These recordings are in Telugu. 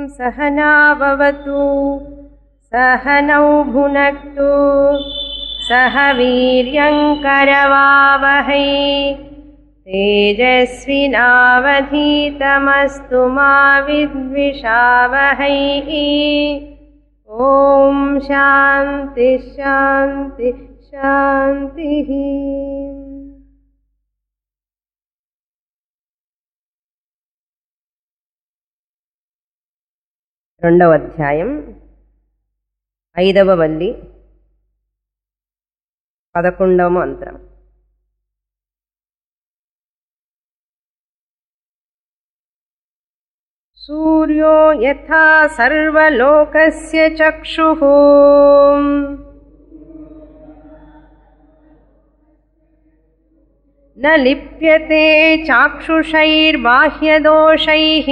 सहनाववतु सहनौ भुनक्तु सह वीर्यङ्करवावहै तेजस्विनावधीतमस्तु मा विद्विषावहै ॐ शान्ति शान्ति शान्तिः రెండవ అధ్యాయం 5వ వల్లి 11వ మంత్రం. సూర్యో యథా సర్వలోకస్య చక్షుః న లిప్యతే చాక్షుషైర్బాహ్యదోషైః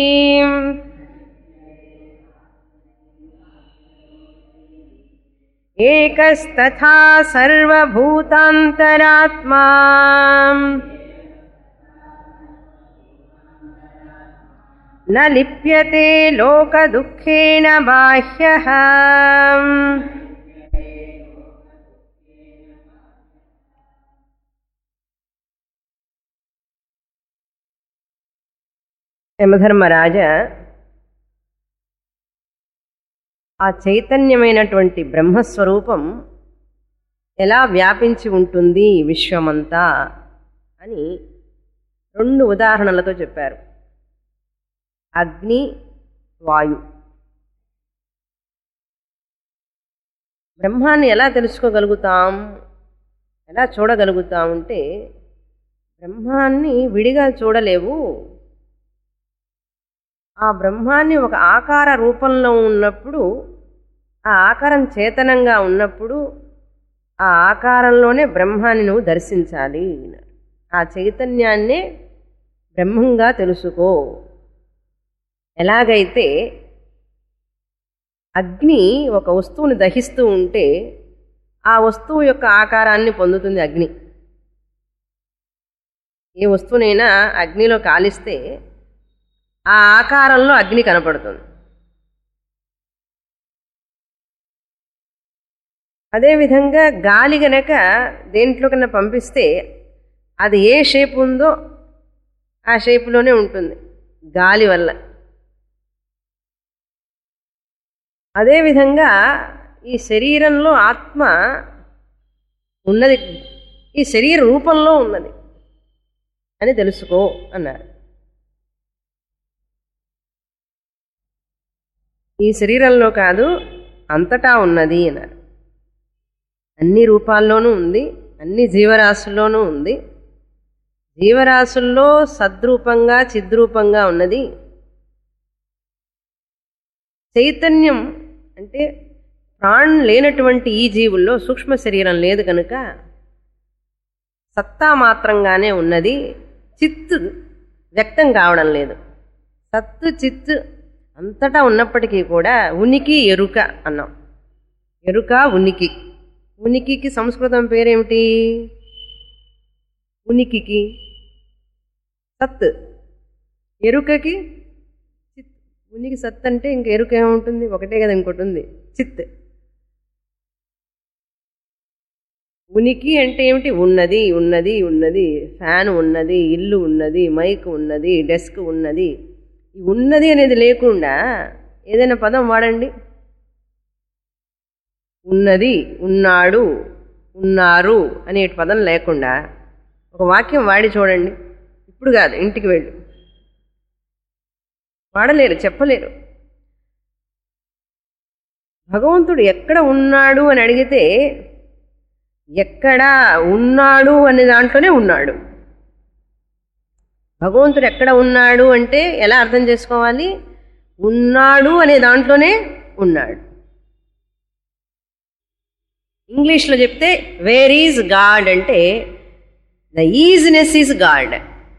ఏకస్తథా సర్వభూతాంతరాత్మా న లిప్యతే లోకదుఃఖేన బాహ్యః. యమధర్మరాజ, ఆ చైతన్యమైనటువంటి బ్రహ్మస్వరూపం ఎలా వ్యాపించి ఉంటుంది విశ్వమంతా అని 2 ఉదాహరణలతో చెప్పారు. అగ్ని, వాయు. బ్రహ్మాన్ని ఎలా తెలుసుకోగలుగుతాం, ఎలా చూడగలుగుతాం అంటే, బ్రహ్మాన్ని విడిగా చూడలేవు. ఆ బ్రహ్మాన్ని ఒక ఆకార రూపంలో ఉన్నప్పుడు, ఆ ఆకారం చేతనంగా ఉన్నప్పుడు, ఆ ఆకారంలోనే బ్రహ్మాన్ని నువ్వు దర్శించాలి. ఆ చైతన్యాన్నే బ్రహ్మంగా తెలుసుకో. ఎలాగైతే అగ్ని ఒక వస్తువుని దహిస్తూ ఉంటే ఆ వస్తువు యొక్క ఆకారాన్ని పొందుతుంది అగ్ని. ఏ వస్తువునైనా అగ్నిలో కాలిస్తే ఆ ఆకారంలో అగ్ని కనపడుతుంది. అదేవిధంగా గాలి గనక దేంట్లో కన్నా పంపిస్తే అది ఏ షేప్ ఉందో ఆ షేపులోనే ఉంటుంది గాలి వల్ల. అదేవిధంగా ఈ శరీరంలో ఆత్మ ఉన్నది, ఈ శరీర రూపంలో ఉన్నది అని తెలుసుకో అన్నారు. ఈ శరీరంలో కాదు, అంతటా ఉన్నది అన్నారు. అన్ని రూపాల్లోనూ ఉంది, అన్ని జీవరాశుల్లోనూ ఉంది. జీవరాశుల్లో సద్రూపంగా చిద్రూపంగా ఉన్నది. చైతన్యం అంటే ప్రాణం లేనటువంటి ఈ జీవుల్లో సూక్ష్మ శరీరం లేదు కనుక సత్తా మాత్రంగానే ఉన్నది. చిత్తు వ్యక్తం కావడం లేదు. సత్తు చిత్తు అంతటా ఉన్నప్పటికీ కూడా ఉనికి ఎరుక అన్నాం. ఎరుక ఉనికి. ఉనికికి సంస్కృతం పేరేమిటి? ఉనికికి సత్, ఎరుకకి చిత్. ఉనికి సత్ అంటే ఇంక ఎరుక ఏముంటుంది? ఒకటే కదా, ఇంకోటి ఉంది చిత్. ఉనికి అంటే ఏమిటి? ఉన్నది ఉన్నది ఉన్నది. ఫ్యాన్ ఉన్నది, ఇల్లు ఉన్నది, మైక్ ఉన్నది, డెస్క్ ఉన్నది. ఈ ఉన్నది అనేది లేకుండా ఏదైనా పదం వాడండి. ఉన్నది, ఉన్నాడు, ఉన్నారు అనే పదం లేకుండా ఒక వాక్యం వాడి చూడండి. ఇప్పుడు కాదు, ఇంటికి వెళ్ళు. వాడలేరు, చెప్పలేరు. భగవంతుడు ఎక్కడ ఉన్నాడు అని అడిగితే ఎక్కడ ఉన్నాడు అనే దాంట్లోనే ఉన్నాడు. భగవంతుడు ఎక్కడ ఉన్నాడు అంటే ఎలా అర్థం చేసుకోవాలి? ఉన్నాడు అనే దాంట్లోనే ఉన్నాడు. ఇంగ్లీష్లో చెప్తే వేర్ ఈజ్ గాడ్ అంటే ద ఈజ్నెస్ ఈజ్ గాడ్.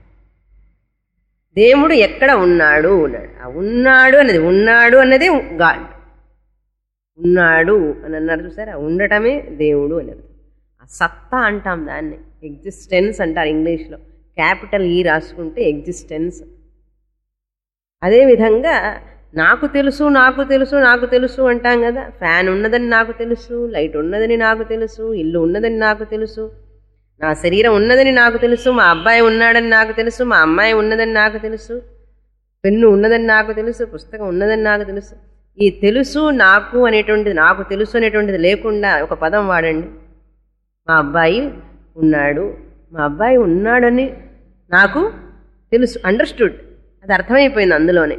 దేవుడు ఎక్కడ ఉన్నాడు అన్నాడు. ఆ ఉన్నాడు అనేది, ఉన్నాడు అన్నదే గాడ్. ఉన్నాడు అని అన్నారు చూసారా, ఉండటమే దేవుడు అనేది. ఆ సత్తా అంటాం దాన్ని, ఎగ్జిస్టెన్స్ అంటారు ఇంగ్లీష్లో. క్యాపిటల్ ఈ రాసుకుంటే ఎగ్జిస్టెన్స్. అదేవిధంగా నాకు తెలుసు నాకు తెలుసు నాకు తెలుసు అంటాం కదా. ఫ్యాన్ ఉన్నదని నాకు తెలుసు, లైట్ ఉన్నదని నాకు తెలుసు, ఇల్లు ఉన్నదని నాకు తెలుసు, నా శరీరం ఉన్నదని నాకు తెలుసు, మా అబ్బాయి ఉన్నాడని నాకు తెలుసు, మా అమ్మాయి ఉన్నదని నాకు తెలుసు, పెన్ను ఉన్నదని నాకు తెలుసు, పుస్తకం ఉన్నదని నాకు తెలుసు. ఈ తెలుసు నాకు అనేటువంటిది, నాకు తెలుసు అనేటువంటిది లేకుండా ఒక పదం వాడండి. మా అబ్బాయి ఉన్నాడు, మా అబ్బాయి ఉన్నాడని నాకు తెలుసు, అండర్స్టూడ్, అది అర్థమైపోయింది అందులోనే.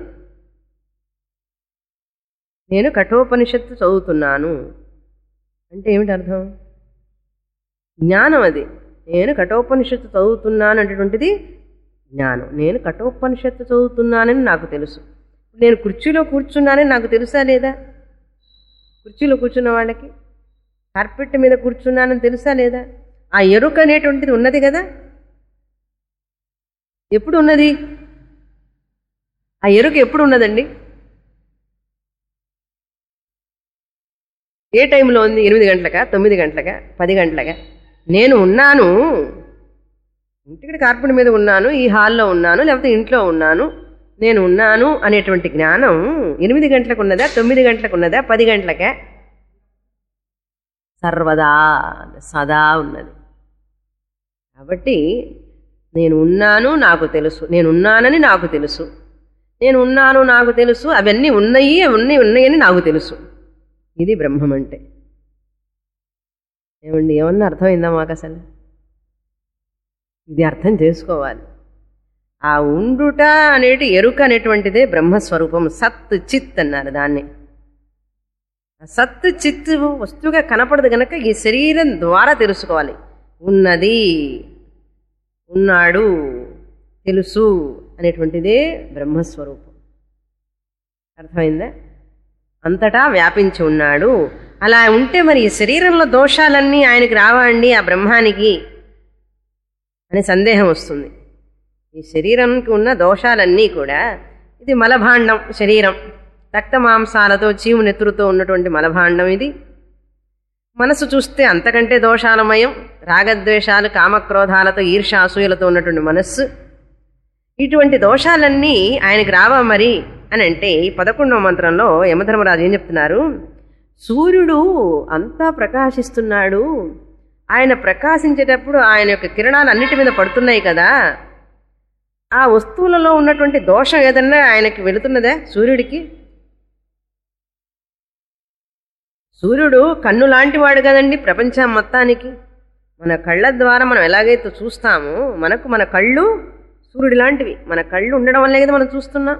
నేను కఠోపనిషత్తు చదువుతున్నాను అంటే ఏమిటి అర్థం? జ్ఞానం అది. నేను కఠోపనిషత్తు చదువుతున్నాను అనేటువంటిది జ్ఞానం. నేను కఠోపనిషత్తు చదువుతున్నానని నాకు తెలుసు. నేను కుర్చీలో కూర్చున్నానని నాకు తెలుసా లేదా? కుర్చీలో కూర్చున్న వాళ్ళకి కార్పెట్ మీద కూర్చున్నానని తెలుసా లేదా? ఆ ఎరుక అనేటువంటిది ఉన్నది కదా. ఎప్పుడు ఉన్నది? ఆ ఎరుక ఎప్పుడు ఉన్నదండి? ఏ టైంలో ఉంది? 8 గంటలకా, 9 గంటలకా, 10 గంటలకా? నేను ఉన్నాను, ఇంటికి కార్పెట్ మీద ఉన్నాను, ఈ హాల్లో ఉన్నాను, లేకపోతే ఇంట్లో ఉన్నాను, నేను ఉన్నాను అనేటువంటి జ్ఞానం 8 గంటలకు ఉన్నదా, 9 గంటలకు ఉన్నదా, 10 గంటలకా? సర్వదా సదా ఉన్నది. కాబట్టి నేను ఉన్నాను నాకు తెలుసు, నేను ఉన్నానని నాకు తెలుసు, నేను ఉన్నాను నాకు తెలుసు, అవన్నీ ఉన్నాయి ఉన్నాయని నాకు తెలుసు. ఇది బ్రహ్మం అంటే. ఏమండి, ఏమన్నా అర్థమైందా మాకు? అసలు ఇది అర్థం చేసుకోవాలి. ఆ ఉండుట అనేటి ఎరుక అనేటువంటిదే బ్రహ్మస్వరూపం. సత్ చిత్ అన్నారు దాన్ని. సత్ చిత్ వస్తువుగా కనపడదు గనక ఈ శరీరం ద్వారా తెలుసుకోవాలి. ఉన్నది, ఉన్నాడు, తెలుసు అనేటువంటిదే బ్రహ్మస్వరూపం. అర్థమైందా? అంతటా వ్యాపించి ఉన్నాడు. అలా ఉంటే మరి ఈ శరీరంలో దోషాలన్నీ ఆయనకి రావండి, ఆ బ్రహ్మానికి అనే సందేహం వస్తుంది. ఈ శరీరానికి ఉన్న దోషాలన్నీ కూడా, ఇది మలభాండం శరీరం, రక్త మాంసాలతో చీము నెత్తురుతో ఉన్నటువంటి మలభాండం ఇది. మనసు చూస్తే అంతకంటే దోషాలమయం, రాగద్వేషాలు కామక్రోధాలతో ఈర్ష్యాసూయలతో ఉన్నటువంటి మనస్సు. ఇటువంటి దోషాలన్నీ ఆయనకి రావా మరి అని అంటే 11వ మంత్రంలో యమధర్మరాజు ఏం చెప్తున్నారు? సూర్యుడు అంతా ప్రకాశిస్తున్నాడు, ఆయన ప్రకాశించేటప్పుడు ఆయన యొక్క కిరణాలు అన్నిటి మీద పడుతున్నాయి కదా, ఆ వస్తువులలో ఉన్నటువంటి దోషం ఏదన్నా ఆయనకి వెళుతున్నదా సూర్యుడికి? సూర్యుడు కన్ను లాంటి వాడు కదండి ప్రపంచం మొత్తానికి. మన కళ్ళ ద్వారా మనం ఎలాగైతే చూస్తామో, మనకు మన కళ్ళు సూర్యుడి లాంటివి. మన కళ్ళు ఉండడం వల్లే కదా మనం చూస్తున్నాం.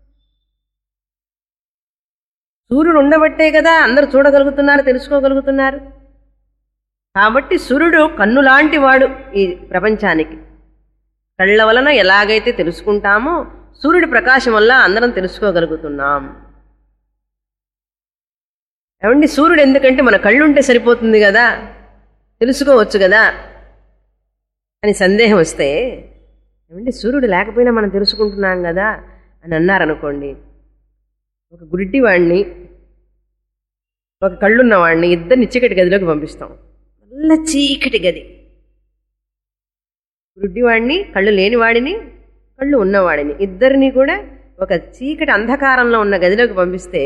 సూర్యుడు ఉండబట్టే కదా అందరూ చూడగలుగుతున్నారు, తెలుసుకోగలుగుతున్నారు. కాబట్టి సూర్యుడు కన్ను లాంటి వాడు ఈ ప్రపంచానికి. కళ్ళ వలన ఎలాగైతే తెలుసుకుంటామో, సూర్యుడి ప్రకాశం వల్ల అందరం తెలుసుకోగలుగుతున్నాం. ఏమండి, సూర్యుడు ఎందుకంటే మన కళ్ళు ఉంటే సరిపోతుంది కదా, తెలుసుకోవచ్చు కదా అని సందేహం వస్తే, ఏమండి సూర్యుడు లేకపోయినా మనం తెలుసుకుంటున్నాం కదా అని అన్నారనుకోండి, ఒక గుడ్డివాడిని ఒక కళ్ళున్నవాడిని ఇద్దరిని చీకటి గదిలోకి పంపిస్తాం. నల్ల చీకటి గది. గుడ్డివాడిని, కళ్ళు లేనివాడిని, కళ్ళు ఉన్నవాడిని, ఇద్దరిని కూడా ఒక చీకటి అంధకారంలో ఉన్న గదిలోకి పంపిస్తే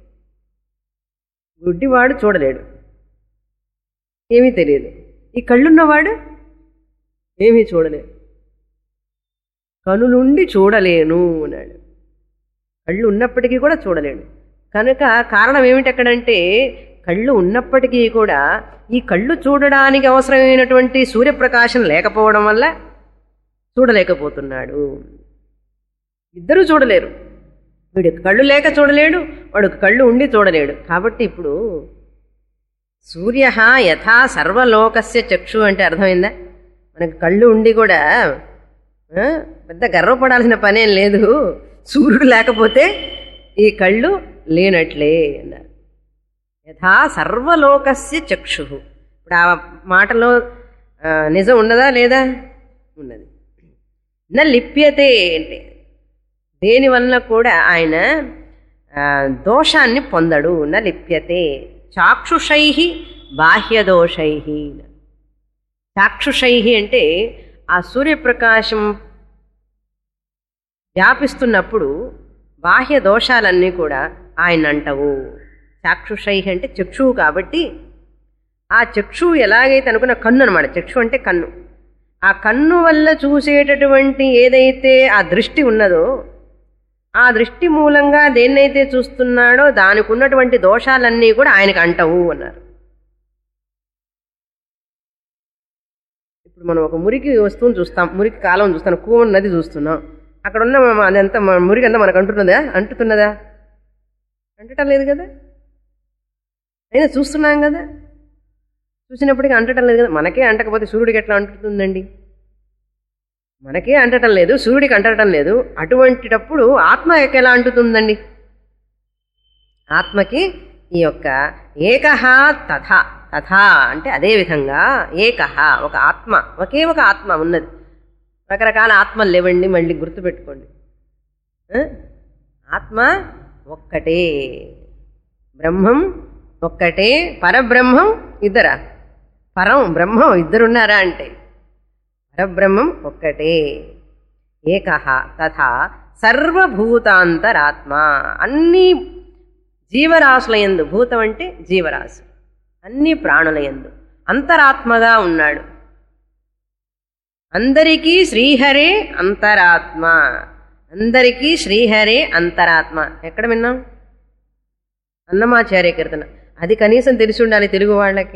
గుడ్డివాడు చూడలేడు, ఏమీ తెలియదు. ఈ కళ్ళున్నవాడు ఏమీ చూడలేడు. కనులుండి చూడలేను అన్నాడు. కళ్ళు ఉన్నప్పటికీ కూడా చూడలేడు. కనుక కారణం ఏమిటి అక్కడంటే, కళ్ళు ఉన్నప్పటికీ కూడా ఈ కళ్ళు చూడడానికి అవసరమైనటువంటి సూర్యప్రకాశం లేకపోవడం వల్ల చూడలేకపోతున్నాడు. ఇద్దరూ చూడలేరు. వీడికి కళ్ళు లేక చూడలేడు, వాడికి కళ్ళు ఉండి చూడలేడు. కాబట్టి ఇప్పుడు సూర్య యథా సర్వలోకస్య చక్షు అంటే అర్థమైందా? మనకు కళ్ళు ఉండి కూడా పెద్ద గర్వపడాల్సిన పనేం లేదు. సూర్యుడు లేకపోతే ఈ కళ్ళు లేనట్లే అన్నారు. యథా సర్వలోకస్య చక్షు. ఇప్పుడు ఆ మాటలో నిజం ఉన్నదా లేదా? ఉన్నది. నా లిప్యతే అంటే దేనివల్ల కూడా ఆయన దోషాన్ని పొందడు. నా లిప్యతే చాక్షుషై బాహ్యదోషై. చాక్షుషై అంటే ఆ సూర్యప్రకాశం వ్యాపిస్తున్నప్పుడు బాహ్య దోషాలన్నీ కూడా ఆయన అంటవు. చాక్షుషై అంటే చక్షువు కాబట్టి ఆ చక్షువు ఎలాగైతే అనుకున్న కన్ను అనమాట. చక్షు అంటే కన్ను. ఆ కన్ను వల్ల చూసేటటువంటి ఏదైతే ఆ దృష్టి ఉన్నదో ఆ దృష్టి మూలంగా దేన్నైతే చూస్తున్నాడో దానికి ఉన్నటువంటి దోషాలన్నీ కూడా ఆయనకు అంటవు అన్నారు. ఇప్పుడు మనం ఒక మురికి వస్తువుని చూస్తాం, మురికి కాలం చూస్తాం, కూవన్ నది చూస్తున్నాం. అక్కడ ఉన్న అదంతా మురికి అంతా మనకు అంటున్నదా? అంటటం లేదు కదా. అయినా చూస్తున్నాం కదా, చూసినప్పటికీ అంటటం లేదు కదా. మనకే అంటకపోతే సూర్యుడికి ఎట్లా అంటుతుందండి? మనకే అంటటం లేదు, సూర్యుడికి అంటటం లేదు. అటువంటిటప్పుడు ఆత్మకి ఎలా అంటుతుందండి? ఆత్మకి ఈ యొక్క ఏకహ తథా, తథా అంటే అదే విధంగా, ఏకహ ఒక ఆత్మ, ఒకే ఒక ఆత్మ ఉన్నది. రకరకాల ఆత్మలు లేవండి, మళ్ళీ గుర్తుపెట్టుకోండి. ఆత్మ ఒక్కటే, బ్రహ్మం ఒక్కటే, పరబ్రహ్మం ఇద్దరా? పరం బ్రహ్మం ఇద్దరున్నారా అంటే పరబ్రహ్మం ఒక్కటే. ఏకహ తథా సర్వభూతాంతరాత్మ, అన్ని జీవరాశులయందు, భూతం అంటే జీవరాశి, అన్ని ప్రాణులయందు అంతరాత్మగా ఉన్నాడు. అందరికీ శ్రీహరే అంతరాత్మ, అందరికీ శ్రీహరే అంతరాత్మ. ఎక్కడ విన్నాం? అన్నమాచార్య కీర్తన. అది కనీసం తెలిసి ఉండాలి తెలుగు వాళ్ళకి.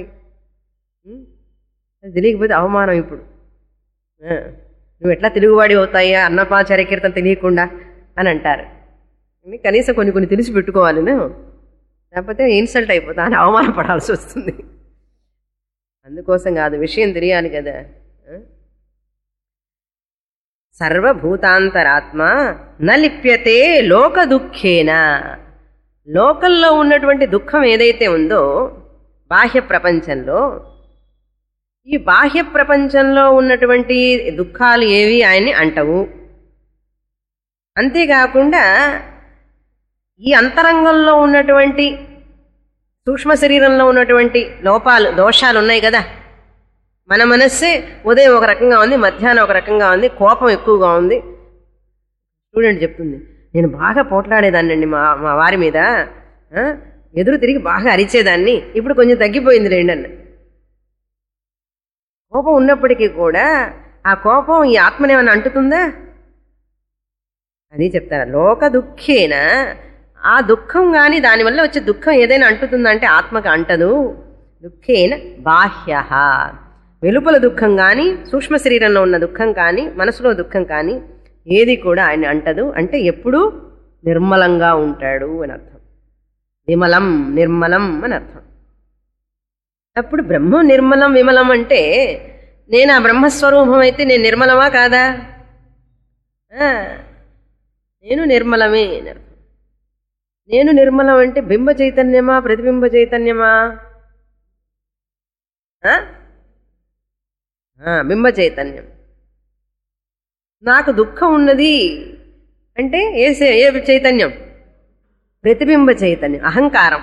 అది తెలియకపోతే అవమానం. ఇప్పుడు నువ్వు ఎట్లా తెలుగువాడి అవుతాయా అన్నమాచార్య కీర్తన తెలియకుండా అని అంటారు. కనీసం కొన్ని తెలిసి పెట్టుకోవాలి, లేకపోతే ఇన్సల్ట్ అయిపోతా అని అవమానపడాల్సి వస్తుంది. అందుకోసం కాదు, విషయం తెలియాలి కదా. సర్వభూతాంతరాత్మ న లిప్యతే లోక దుఃఖేన, లోకల్లో ఉన్నటువంటి దుఃఖం ఏదైతే ఉందో బాహ్య ప్రపంచంలో, ఈ బాహ్య ప్రపంచంలో ఉన్నటువంటి దుఃఖాలు ఏవి ఆయన్ని అంటవు. అంతేకాకుండా ఈ అంతరంగంలో ఉన్నటువంటి సూక్ష్మ శరీరంలో ఉన్నటువంటి లోపాలు, దోషాలు ఉన్నాయి కదా. మన మనస్సే ఉదయం ఒక రకంగా ఉంది, మధ్యాహ్నం ఒక రకంగా ఉంది, కోపం ఎక్కువగా ఉంది. స్టూడెంట్ చెప్తుంది, నేను బాగా పోట్లాడేదాన్నండి మా వారి మీద, ఎదురు తిరిగి బాగా అరిచేదాన్ని, ఇప్పుడు కొంచెం తగ్గిపోయింది లేండి. కోపం ఉన్నప్పటికీ కూడా ఆ కోపం ఈ ఆత్మనేమన్నా అంటుతుందా? అది చెప్తారా. లోక దుఃఖేన, ఆ దుఃఖం కానీ దానివల్ల వచ్చే దుఃఖం ఏదైనా అంటుతుందంటే ఆత్మకు అంటదు. దుఃఖేన బాహ్య, వెలుపల దుఃఖం కానీ, సూక్ష్మ శరీరంలో ఉన్న దుఃఖం కానీ, మనసులో దుఃఖం కానీ ఏది కూడా ఆయన అంటదు. అంటే ఎప్పుడూ నిర్మలంగా ఉంటాడు అని అర్థం. విమలం, నిర్మలం అని అర్థం. అప్పుడు బ్రహ్మం నిర్మలం విమలం అంటే నేను ఆ బ్రహ్మస్వరూపం అయితే నేను నిర్మలమా కాదా? నేను నిర్మలమే అని అర్థం. నేను నిర్మలం అంటే బింబ చైతన్యమా ప్రతిబింబ చైతన్యమా? బింబ చైతన్యం. నాకు దుఃఖం ఉన్నది అంటే ఏ చైతన్యం? ప్రతిబింబ చైతన్యం, అహంకారం.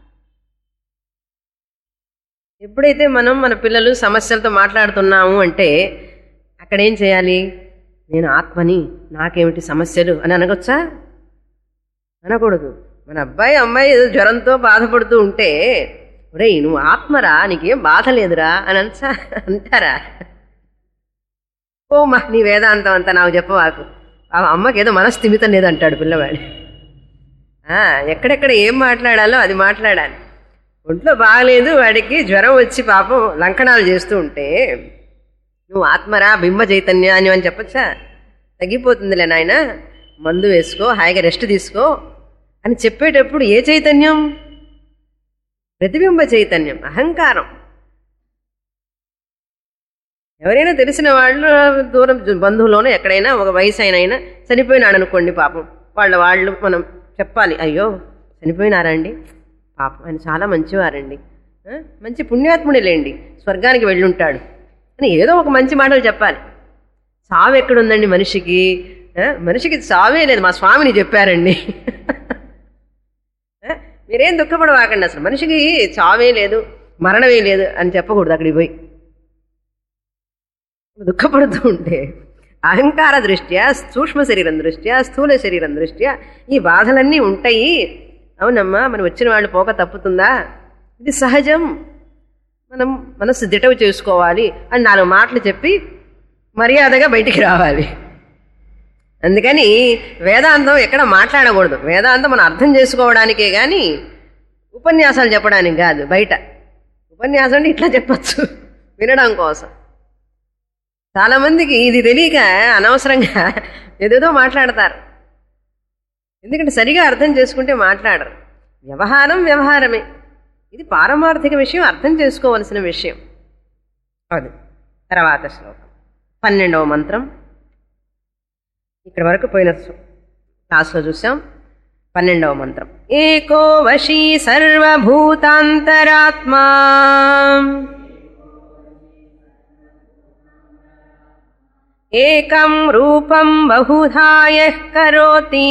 ఎప్పుడైతే మనం మన పిల్లలు సమస్యలతో మాట్లాడుతున్నాము అంటే అక్కడేం చేయాలి? నేను ఆత్మని, నాకేమిటి సమస్యలు అని అనగొచ్చా? అనకూడదు. మన అబ్బాయి అమ్మాయి ఏదో జ్వరంతో బాధపడుతూ ఉంటే, ఒరే నువ్వు ఆత్మరా, నీకేం బాధ లేదురా అని అంటారా? ఓ మా నీ వేదాంతం అంతా నాకు చెప్పవాకు, ఆ అమ్మకి ఏదో మనస్థిమితం లేదంటాడు పిల్లవాడు. ఎక్కడెక్కడ ఏం మాట్లాడాలో అది మాట్లాడాలి. ఒంట్లో బాగలేదు, వాడికి జ్వరం వచ్చి పాపం లంకణాలు చేస్తూ ఉంటే నువ్వు ఆత్మరా బింబ చైతన్య అని చెప్పచ్చా? తగ్గిపోతుందిలే నాయన, మందు వేసుకో, హాయిగా రెస్ట్ తీసుకో అని చెప్పేటప్పుడు ఏ చైతన్యం? ప్రతిబింబ చైతన్యం, అహంకారం. ఎవరైనా తెలిసిన వాళ్ళు దూరం బంధువులోనో ఎక్కడైనా ఒక వయసు అయినా చనిపోయినాడు అనుకోండి, పాపం వాళ్ళు మనం చెప్పాలి, అయ్యో చనిపోయినారండి, పాపం ఆయన చాలా మంచివారండి, మంచి పుణ్యాత్ముడిలేండి, స్వర్గానికి వెళ్ళుంటాడు అని ఏదో ఒక మంచి మాటలు చెప్పాలి. చావు ఎక్కడుందండి మనిషికి? మనిషికి చావే లేదు, మా స్వామిని చెప్పారండి. మీరేం దుఃఖపడవాకండి, అసలు మనిషికి చావే లేదు, మరణమే లేదు అని చెప్పకూడదు. అక్కడికి పోయి దుఃఖపడుతూ ఉంటే అహంకార దృష్ట్యా, సూక్ష్మ శరీరం దృష్ట్యా, స్థూల శరీరం దృష్ట్యా ఈ బాధలన్నీ ఉంటాయి. అవునమ్మా, మరి వచ్చిన వాళ్ళు పోక తప్పుతుందా? ఇది సహజం, మనం మనస్సు దిటవు చేసుకోవాలి అని 4 మాటలు చెప్పి మర్యాదగా బయటికి రావాలి. అందుకని వేదాంతం ఎక్కడ మాట్లాడకూడదు. వేదాంతం మనం అర్థం చేసుకోవడానికే కానీ ఉపన్యాసాలు చెప్పడానికి కాదు. బయట ఉపన్యాసం అంటే ఇట్లా చెప్పచ్చు, వినడం కోసం. చాలామందికి ఇది తెలియక అనవసరంగా ఏదేదో మాట్లాడతారు. ఎందుకంటే సరిగా అర్థం చేసుకుంటే మాట్లాడరు. వ్యవహారం వ్యవహారమే, ఇది పారమార్థిక విషయం, అర్థం చేసుకోవలసిన విషయం. అది తర్వాత శ్లోకం 12వ మంత్రం. ఇక్కడ వరకు పోయిన క్లాస్లో చూసాం. 12వ మంత్రం. ఏకో వశీ సర్వభూతాంతరాత్మా ఏకం రూపం బహుధా యః కరోతి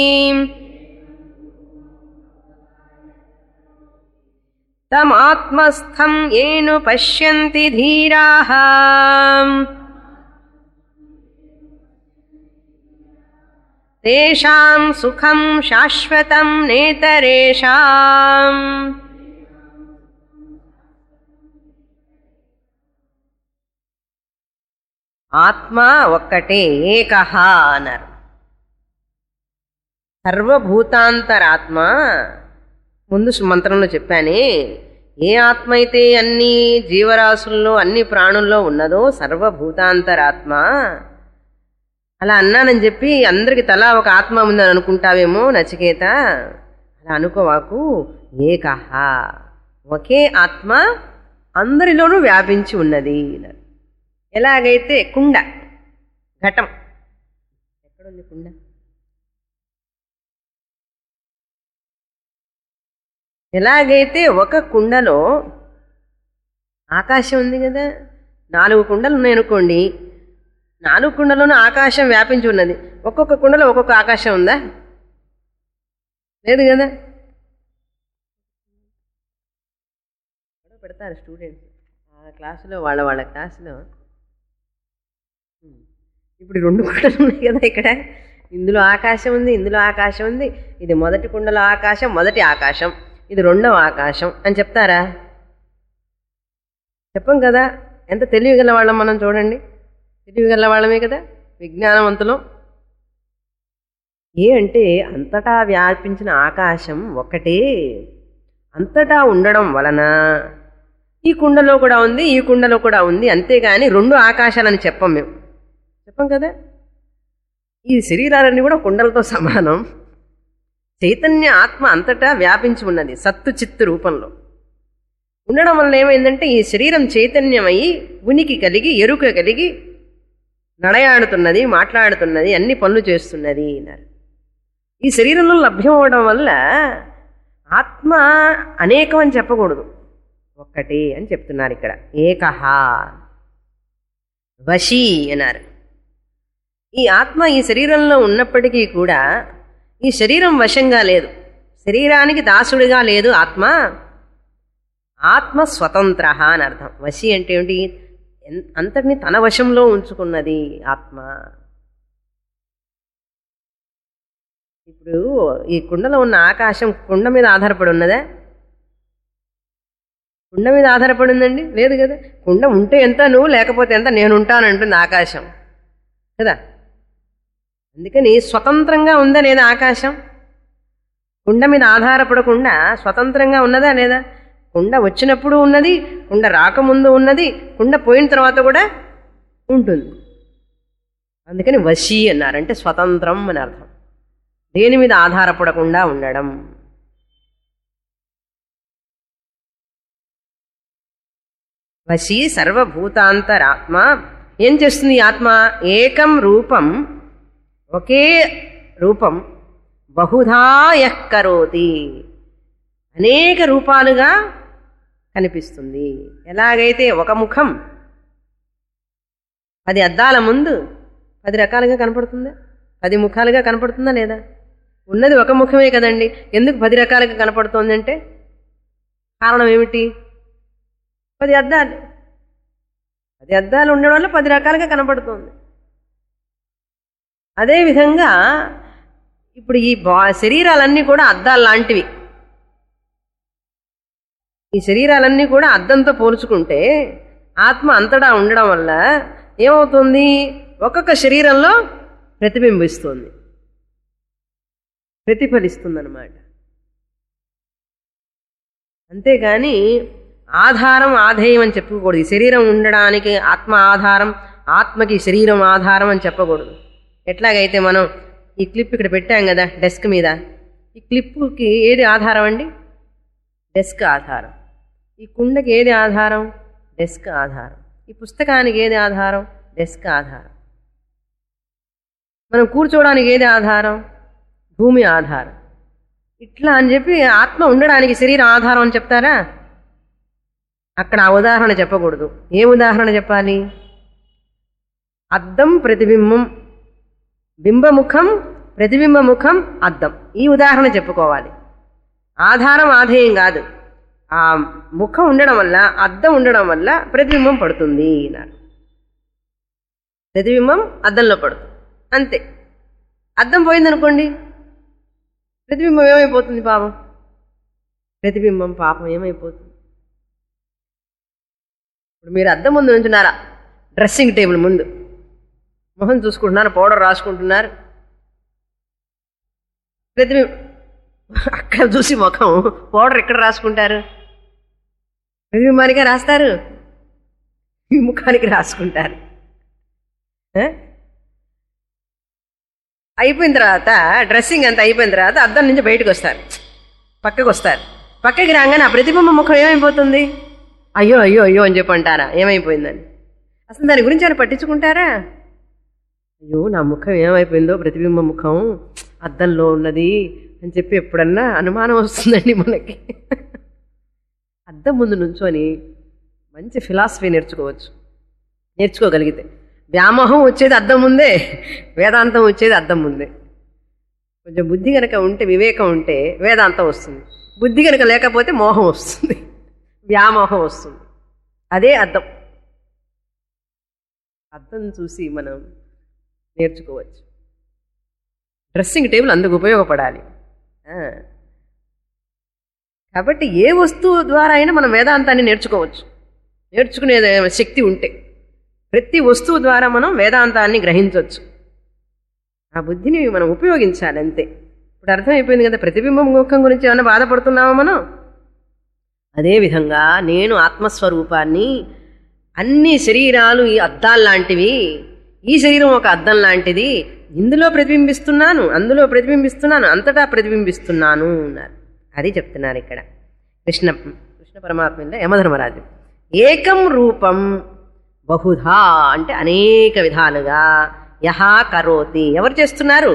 తమాత్మస్థం ఏను పశ్యంతి ధీరాః తేషాం సుఖం శాశ్వతం నేతరేషాం. ఆత్మ ఒక్కటే, ఏకః అన్నారు. సర్వభూతాంతరాత్మ ముందు మంత్రంలో చెప్పానే, ఏ ఆత్మ అయితే అన్ని జీవరాశుల్లో అన్ని ప్రాణుల్లో ఉన్నదో సర్వభూతాంతరాత్మ. అలా అన్నానని చెప్పి అందరికి తలా ఒక ఆత్మ ఉందని అనుకుంటావేమో నచికేత, అలా అనుకోవాకు. ఏకః, ఒకే ఆత్మ అందరిలోనూ వ్యాపించి ఉన్నది. ఎలాగైతే కుండ, ఘటం, ఎక్కడుంది కుండ? ఎలాగైతే ఒక కుండలో ఆకాశం ఉంది కదా, 4 కుండలు ఉన్నాయనుకోండి, 4 కుండలోనూ ఆకాశం వ్యాపించి ఉన్నది. ఒక్కొక్క కుండలో ఒక్కొక్క ఆకాశం ఉందా? లేదు కదా. పెడతారు స్టూడెంట్స్ ఆ క్లాసులో, వాళ్ళ క్లాసులో. ఇప్పుడు 2 కుండలు ఉన్నాయి కదా ఇక్కడ, ఇందులో ఆకాశం ఉంది, ఇందులో ఆకాశం ఉంది. ఇది మొదటి కుండలో ఆకాశం, మొదటి ఆకాశం, ఇది 2వ ఆకాశం అని చెప్తారా? చెప్పం కదా. ఎంత తెలివిగల వాళ్ళం మనం చూడండి, తెలివిగల వాళ్ళమే కదా, విజ్ఞానవంతులం. ఏ అంటే అంతటా వ్యాపించిన ఆకాశం ఒక్కటే, అంతటా ఉండడం వలన ఈ కుండలో కూడా ఉంది, ఈ కుండలో కూడా ఉంది, అంతేగాని 2 ఆకాశాలని చెప్పం మేము, చెప్పం కదా. ఈ శరీరాలన్నీ కూడా కుండలతో సమానం. చైతన్య ఆత్మ అంతటా వ్యాపించి ఉన్నది సత్తు చిత్తు రూపంలో ఉండడం వల్ల ఏమైందంటే ఈ శరీరం చైతన్యమై ఉనికి కలిగి ఎరుక కలిగి నడయాడుతున్నది, మాట్లాడుతున్నది, అన్ని పనులు చేస్తున్నది అన్నారు. ఈ శరీరంలో లభ్యం అవడం వల్ల ఆత్మ అనేకం అని చెప్పకూడదు, ఒక్కటి అని చెప్తున్నారు ఇక్కడ. ఏకః వశీ అన్నారు. ఈ ఆత్మ ఈ శరీరంలో ఉన్నప్పటికీ కూడా ఈ శరీరం వశంగా లేదు, శరీరానికి దాసుడిగా లేదు. ఆత్మ ఆత్మ స్వతంత్ర అని అర్థం. వశి అంటే ఏమిటి? అంతటిని తన వశంలో ఉంచుకున్నది ఆత్మ. ఇప్పుడు ఈ కుండలో ఉన్న ఆకాశం కుండ మీద ఆధారపడి ఉన్నదా? కుండ మీద ఆధారపడి ఉందండి? లేదు కదా. కుండ ఉంటే ఎంత నువ్వు, లేకపోతే ఎంత నేను ఉంటానంటుంది ఆకాశం కదా. అందుకని స్వతంత్రంగా ఉందా లేదా ఆకాశం? కుండ మీద ఆధారపడకుండా స్వతంత్రంగా ఉన్నదా లేదా? కుండ వచ్చినప్పుడు ఉన్నది, కుండ రాకముందు ఉన్నది, కుండ పోయిన తర్వాత కూడా ఉంటుంది. అందుకని వశీ అన్నారంటే స్వతంత్రం అని అర్థం, దేని మీద ఆధారపడకుండా ఉండడం. వశీ సర్వభూతాంతరాత్మ. ఏం చేస్తుంది ఈ ఆత్మ? ఏకం రూపం, ఒకే రూపం, బహుధా యః కరోతి, అనేక రూపాలుగా కనిపిస్తుంది. ఎలాగైతే ఒక ముఖం 10 అద్దాల ముందు 10 రకాలుగా కనపడుతుందా? 10 ముఖాలుగా కనపడుతుందా లేదా? ఉన్నది ఒక ముఖమే కదండి. ఎందుకు 10 రకాలుగా కనపడుతుంది అంటే కారణం ఏమిటి? 10 అద్దాలు. 10 అద్దాలు ఉండడం వల్ల 10 రకాలుగా కనపడుతుంది. అదేవిధంగా ఇప్పుడు ఈ శరీరాలన్నీ కూడా అద్దాలు లాంటివి. ఈ శరీరాలన్నీ కూడా అద్దంతో పోల్చుకుంటే ఆత్మ అంతటా ఉండడం వల్ల ఏమవుతుంది, ఒక్కొక్క శరీరంలో ప్రతిబింబిస్తుంది, ప్రతిఫలిస్తుంది అన్నమాట. అంతేగాని ఆధారం ఆధేయం అని చెప్పకూడదు. ఈ శరీరం ఉండడానికి ఆత్మ ఆధారం, ఆత్మకి శరీరం ఆధారం అని చెప్పకూడదు. ఎట్లాగైతే మనం ఈ క్లిప్ ఇక్కడ పెట్టాం కదా డెస్క్ మీద, ఈ క్లిప్కి ఏది ఆధారం అండి? డెస్క్ ఆధారం. ఈ కుండకి ఏది ఆధారం? డెస్క్ ఆధారం. ఈ పుస్తకానికి ఏది ఆధారం? డెస్క్ ఆధారం. మనం కూర్చోవడానికి ఏది ఆధారం? భూమి ఆధారం. ఇట్లా అని చెప్పి ఆత్మ ఉండడానికి శరీరం ఆధారం అని చెప్తారా? అక్కడ ఆ ఉదాహరణ చెప్పకూడదు. ఏ ఉదాహరణ చెప్పాలి? అద్దం ప్రతిబింబం, బింబముఖం ప్రతిబింబముఖం అద్దం, ఈ ఉదాహరణ చెప్పుకోవాలి. ఆధారం ఆధేయం కాదు. ఆ ముఖం ఉండడం వల్ల, అద్దం ఉండడం వల్ల ప్రతిబింబం పడుతుంది అన్నారు. ప్రతిబింబం అద్దంలో పడుతుంది అంతే. అద్దం పోయిందనుకోండి, ప్రతిబింబం ఏమైపోతుంది? పాపం ప్రతిబింబం పాపం ఏమైపోతుంది? ఇప్పుడు మీరు అద్దం ముందు నుంచున్నారా, డ్రెస్సింగ్ టేబుల్ ముందు మొహం చూసుకుంటున్నారు, పౌడర్ రాసుకుంటున్నారు, ప్రతిబింబం అక్కడ చూసి ముఖం, పౌడర్ ఎక్కడ రాసుకుంటారు? ప్రతిబింబానికే రాస్తారు, ముఖానికి రాసుకుంటారు. అయిపోయిన తర్వాత డ్రెస్సింగ్ అంతా అయిపోయిన తర్వాత అద్దం నుంచి బయటకు వస్తారు, పక్కకు వస్తారు. పక్కకి రాగానే ఆ ప్రతిబింబ ముఖం ఏమైపోతుంది? అయ్యో అయ్యో అయ్యో అని చెప్పి అంటారా ఏమైపోయిందని? అసలు దాని గురించి ఆయన పట్టించుకుంటారా? అయ్యో నా ముఖం ఏమైపోయిందో, ప్రతిబింబ ముఖం అద్దంలో ఉన్నది అని చెప్పి ఎప్పుడన్నా అనుమానం వస్తుందండి మనకి. అద్దం ముందు నుంచొని మంచి ఫిలాసఫీ నేర్చుకోగలిగితే. వ్యామోహం వచ్చేది అద్దం ముందే, వేదాంతం వచ్చేది అద్దం ముందే. కొంచెం బుద్ధి కనుక ఉంటే, వివేకం ఉంటే వేదాంతం వస్తుంది. బుద్ధి కనుక లేకపోతే మోహం వస్తుంది, వ్యామోహం వస్తుంది. అదే అద్దం. అద్దం చూసి మనం నేర్చుకోవచ్చు. డ్రెస్సింగ్ టేబుల్ అందుకు ఉపయోగపడాలి. కాబట్టి ఏ వస్తువు ద్వారా అయినా మనం వేదాంతాన్ని నేర్చుకోవచ్చు, నేర్చుకునే శక్తి ఉంటే. ప్రతి వస్తువు ద్వారా మనం వేదాంతాన్ని గ్రహించవచ్చు. ఆ బుద్ధిని మనం ఉపయోగించాలి అంతే. ఇప్పుడు అర్థమైపోయింది కదా, ప్రతిబింబం ముఖం గురించి ఏమైనా బాధపడుతున్నామా మనం? అదేవిధంగా నేను ఆత్మస్వరూపాన్ని, అన్ని శరీరాలు ఈ అద్దాలు లాంటివి, ఈ శరీరం ఒక అద్దం లాంటిది, ఇందులో ప్రతిబింబిస్తున్నాను, అందులో ప్రతిబింబిస్తున్నాను, అంతటా ప్రతిబింబిస్తున్నాను అన్నారు. అది చెప్తున్నారు ఇక్కడ కృష్ణ పరమాత్మ యమధర్మరాజు. ఏకం రూపం బహుధా అంటే అనేక విధాలుగా, యహా కరోతి ఎవరు చేస్తున్నారు?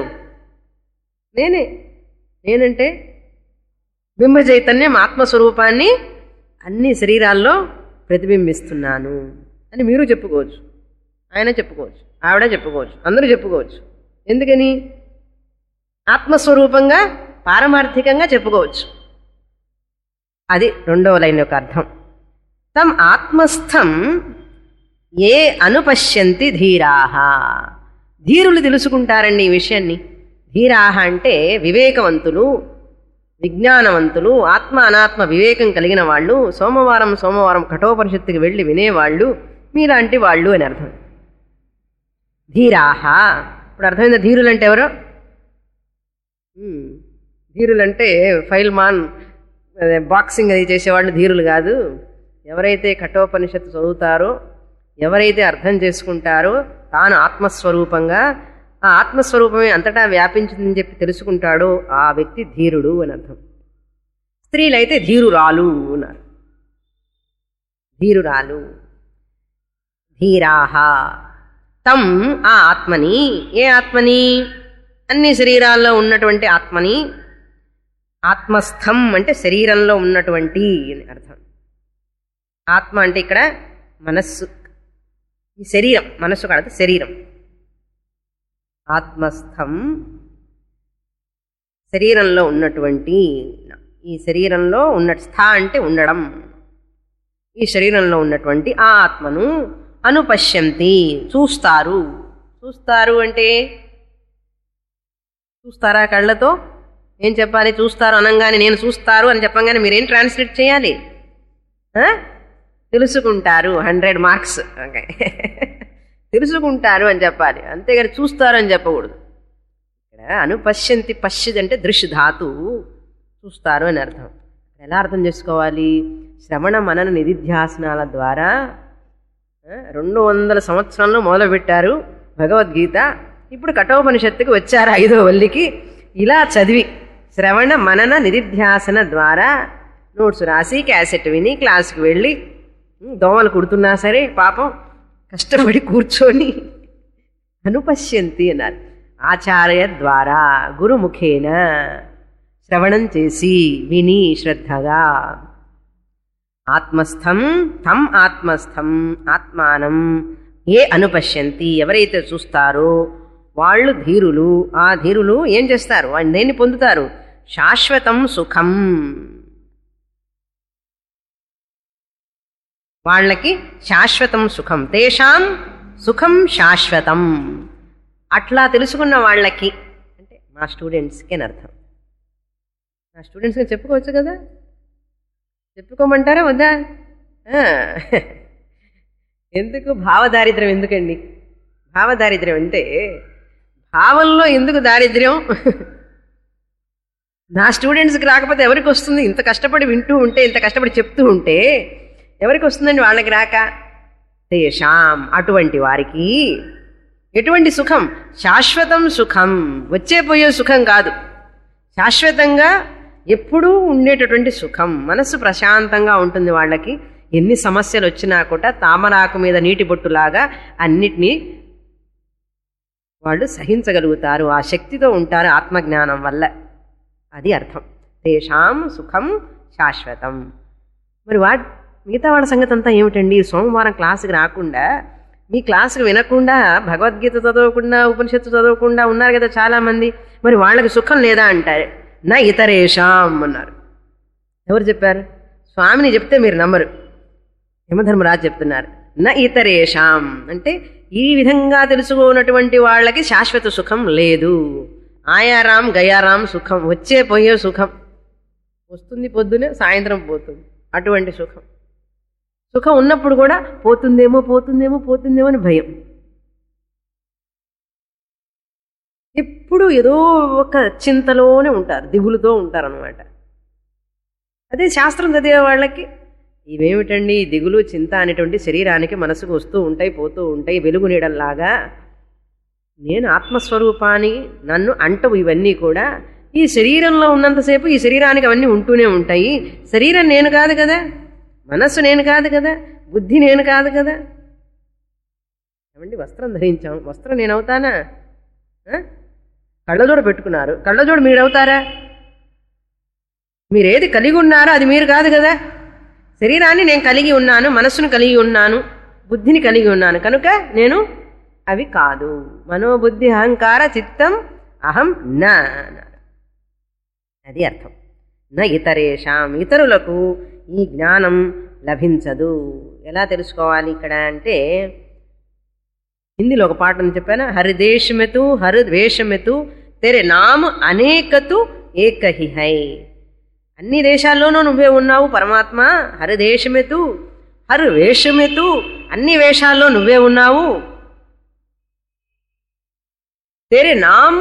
నేనంటే బింబ చైతన్యం ఆత్మస్వరూపాన్ని అన్ని శరీరాల్లో ప్రతిబింబిస్తున్నాను అని మీరు చెప్పుకోవచ్చు, ఆయన చెప్పుకోవచ్చు, ఆవిడ చెప్పుకోవచ్చు, అందరూ చెప్పుకోవచ్చు. ఎందుకని? ఆత్మస్వరూపంగా పారమార్థికంగా చెప్పుకోవచ్చు. అది రెండవ లైన్ యొక్క అర్థం. తం ఆత్మస్థం ఏ అనుపశ్యంతి ధీరాహ, ధీరులు తెలుసుకుంటారండి ఈ విషయాన్ని. ధీరాహ అంటే వివేకవంతులు, విజ్ఞానవంతులు, ఆత్మ అనాత్మ వివేకం కలిగిన వాళ్ళు, సోమవారం కఠోపనిషత్తుకి వెళ్ళి వినేవాళ్ళు, మీలాంటి వాళ్ళు అని అర్థం. ధీరాహ. ఇప్పుడు అర్థమైందా ధీరులు అంటే ఎవరో? ధీరులంటే ఫైల్ మాన్ బాక్సింగ్ అది చేసేవాళ్ళు ధీరులు కాదు. ఎవరైతే కఠోపనిషత్తు చదువుతారో, ఎవరైతే అర్థం చేసుకుంటారో, తాను ఆత్మస్వరూపంగా, ఆ ఆత్మస్వరూపమే అంతటా వ్యాపించిందని చెప్పి తెలుసుకుంటాడో ఆ వ్యక్తి ధీరుడు అని అర్థం. స్త్రీలైతే ధీరురాలు అన్నారు. ధీరురాలు. ధీరాహ. తం ఆ ఆత్మని, ఏ ఆత్మని? అన్ని శరీరాల్లో ఉన్నటువంటి ఆత్మని. ఆత్మస్థం అంటే శరీరంలో ఉన్నటువంటి అని అర్థం. ఆత్మ అంటే ఇక్కడ మనస్సు, ఈ శరీరం, మనస్సు కాదు శరీరం. ఆత్మస్థం శరీరంలో ఉన్నటువంటి, ఈ శరీరంలో ఉన్న, స్థ అంటే ఉండడం, ఈ శరీరంలో ఉన్నటువంటి ఆ ఆత్మను అనుపశ్యంతి చూస్తారు. చూస్తారు అంటే చూస్తారా కళ్ళతో? ఏం చెప్పాలి? చూస్తారు అనగానే నేను చూస్తారు అని చెప్పంగానే మీరేం ట్రాన్స్లేట్ చేయాలి? తెలుసుకుంటారు, 100 మార్క్స్. ఓకే, తెలుసుకుంటారు అని చెప్పాలి, అంతేగాని చూస్తారు అని చెప్పకూడదు. ఇక్కడ అనుపశ్యంతి, పశ్యది అంటే దృష్ ధాతు, చూస్తారు అని అర్థం. ఎలా అర్థం చేసుకోవాలి? శ్రవణ మనన నిధిధ్యాసనాల ద్వారా 200 సంవత్సరంలో మొదలుపెట్టారు భగవద్గీత. ఇప్పుడు కఠోపనిషత్తుకి వచ్చారు 5వ వల్లికి. ఇలా చదివి శ్రవణ మనన నిధిధ్యాసన ద్వారా నోట్స్ రాసి క్యాసెట్ విని క్లాస్కి వెళ్ళి దోమలు కుడుతున్నా సరే పాపం కష్టపడి కూర్చొని అనుపశ్యంతి అన్నారు. ఆచార్య ద్వారా గురుముఖేన శ్రవణం చేసి విని శ్రద్ధగా ఆత్మస్థం తం ఆత్మస్థం ఆత్మానం ఏ అనుపశ్యంతి, ఎవరైతే చూస్తారో వాళ్ళు ధీరులు. ఆ ధీరులు ఏం చేస్తారు? వాళ్ళు దేన్ని పొందుతారు? శాశ్వతం సుఖం. వాళ్ళకి శాశ్వతం సుఖం, తేషాం సుఖం శాశ్వతం. అట్లా తెలుసుకున్న వాళ్ళకి అంటే మా స్టూడెంట్స్కి అని అర్థం. నా స్టూడెంట్స్కి చెప్పుకోవచ్చు కదా, చెప్పుకోమంటారా వద్దా? ఎందుకు భావదారిద్ర్యం? ఎందుకండి భావదారిద్ర్యం అంటే? భావంలో ఎందుకు దారిద్ర్యం? నా స్టూడెంట్స్కి రాకపోతే ఎవరికి వస్తుంది? ఇంత కష్టపడి వింటూ ఉంటే, ఇంత కష్టపడి చెప్తూ ఉంటే ఎవరికి వస్తుందండి? వాళ్ళకి రాక. తేషాం, అటువంటి వారికి ఎటువంటి సుఖం? శాశ్వతం సుఖం, వచ్చే పోయే సుఖం కాదు, శాశ్వతంగా ఎప్పుడూ ఉండేటటువంటి సుఖం. మనస్సు ప్రశాంతంగా ఉంటుంది వాళ్ళకి. ఎన్ని సమస్యలు వచ్చినా కూడా తామరాకు మీద నీటి బొట్టులాగా అన్నిటినీ వాళ్ళు సహించగలుగుతారు. ఆ శక్తితో ఉంటారు ఆత్మజ్ఞానం వల్ల. అది అర్థం. తేషాం సుఖం శాశ్వతం. మరి మిగతా వాళ్ళ సంగతి అంతా ఏమిటండి? సోమవారం క్లాసుకి రాకుండా, మీ క్లాసుకు వినకుండా, భగవద్గీత చదవకుండా, ఉపనిషత్తు చదవకుండా ఉన్నారు కదా చాలామంది. మరి వాళ్ళకి సుఖం లేదా అంటారు. నా ఇతరేషాం అన్నారు. ఎవరు చెప్పారు? స్వామిని చెప్తే మీరు నమ్మరు, యమధర్మరాజు చెప్తున్నారు. నా ఇతరేషాం అంటే ఈ విధంగా తెలుసుకున్నటువంటి వాళ్ళకి శాశ్వత సుఖం లేదు. ఆయారాం గయారాం సుఖం, వచ్చే పోయే సుఖం. వస్తుంది పొద్దునే, సాయంత్రం పోతుంది. అటువంటి సుఖం. సుఖం ఉన్నప్పుడు కూడా పోతుందేమో పోతుందేమో పోతుందేమో అని భయం. ఎప్పుడు ఏదో ఒక చింతలోనే ఉంటారు, దిగులుతో ఉంటారనమాట. అదే శాస్త్రం చదివే వాళ్ళకి ఇవేమిటండి దిగులు చింత అనేటువంటి శరీరానికి మనసుకు వస్తూ ఉంటాయి, పోతూ ఉంటాయి, వెలుగు నీడల్లాగా. నేను ఆత్మస్వరూపాన్ని, నన్ను అంటవు ఇవన్నీ కూడా. ఈ శరీరంలో ఉన్నంతసేపు ఈ శరీరానికి అవన్నీ ఉంటూనే ఉంటాయి. శరీరం నేను కాదు కదా, మనస్సు నేను కాదు కదా, బుద్ధి నేను కాదు కదా. ఏమండి, వస్త్రం ధరించాం, వస్త్రం నేనవుతానా? కళ్ళజోడు పెట్టుకున్నారు, కళ్ళజోడు మీరవుతారా? మీరేది కలిగి ఉన్నారో అది మీరు కాదు కదా. శరీరాన్ని నేను కలిగి ఉన్నాను, మనస్సును కలిగి ఉన్నాను, బుద్ధిని కలిగి ఉన్నాను కనుక నేను అవి కాదు. మనోబుద్ధి అహంకార చిత్తం అహం నా. అది అర్థం. నా ఇతరేషాం, ఇతరులకు ఈ జ్ఞానం లభించదు. ఎలా తెలుసుకోవాలి ఇక్కడ అంటే, హిందీలో ఒక పాటను చెప్పాను. హర్ దేశ్ మే తూ హర్ ద్వేష మే తూ తెరే నామ్ అనేకతు ఏకహి హై. అన్ని దేశాల్లోనూ నువ్వే ఉన్నావు పరమాత్మ. హర్ దేశమే తూ హర్ వేషమే తూ, అన్ని వేషాల్లో నువ్వే ఉన్నావు. తెరే నామ్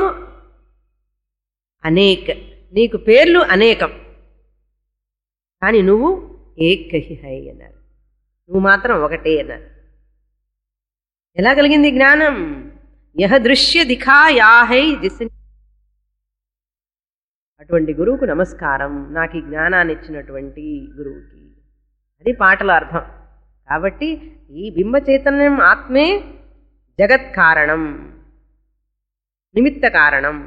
అనేక, నీకు పేర్లు అనేకం, కానీ నువ్వు ఏకహి హై అన్నారు. నువ్వు మాత్రం ఒకటే అన్నారు. ఎలా కలిగింది జ్ఞానం? యహ దృశ్య దిఖా యాహై జిస్. అటువంటి గురువుకు నమస్కారం, నాకు ఈ జ్ఞానాన్ని ఇచ్చినటువంటి గురువుకి. అది పాటల అర్థం. కాబట్టి ఈ బింబ చైతన్యం ఆత్మే జగత్ కారణం, నిమిత్త కారణం.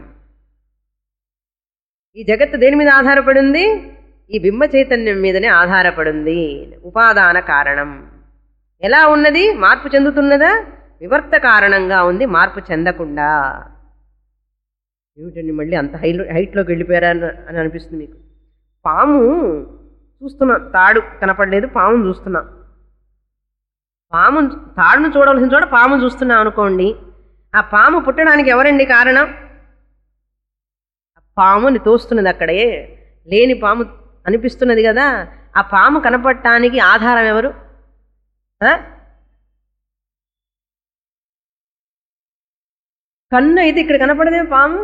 ఈ జగత్తు దేని మీద ఆధారపడింది? ఈ బింబ చైతన్యం మీదనే ఆధారపడింది. ఉపాదాన కారణం. ఎలా ఉన్నది? మార్పు చెందుతున్నదా? వివర్త కారణంగా ఉంది, మార్పు చెందకుండా. ఏమిటండి మళ్ళీ అంత హైట్లోకి వెళ్ళిపోయారా అని అనిపిస్తుంది మీకు. పాము చూస్తున్నా, తాడు కనపడలేదు, పామును చూస్తున్నా. తాడును చూడవలసిన చోట పాము చూస్తున్నా అనుకోండి. ఆ పాము పుట్టడానికి ఎవరండి కారణం? పాముని తోస్తున్నది, అక్కడే లేని పాము అనిపిస్తున్నది కదా. ఆ పాము కనపడటానికి ఆధారం ఎవరు? కన్ను అయితే ఇక్కడ కనపడదే పాము.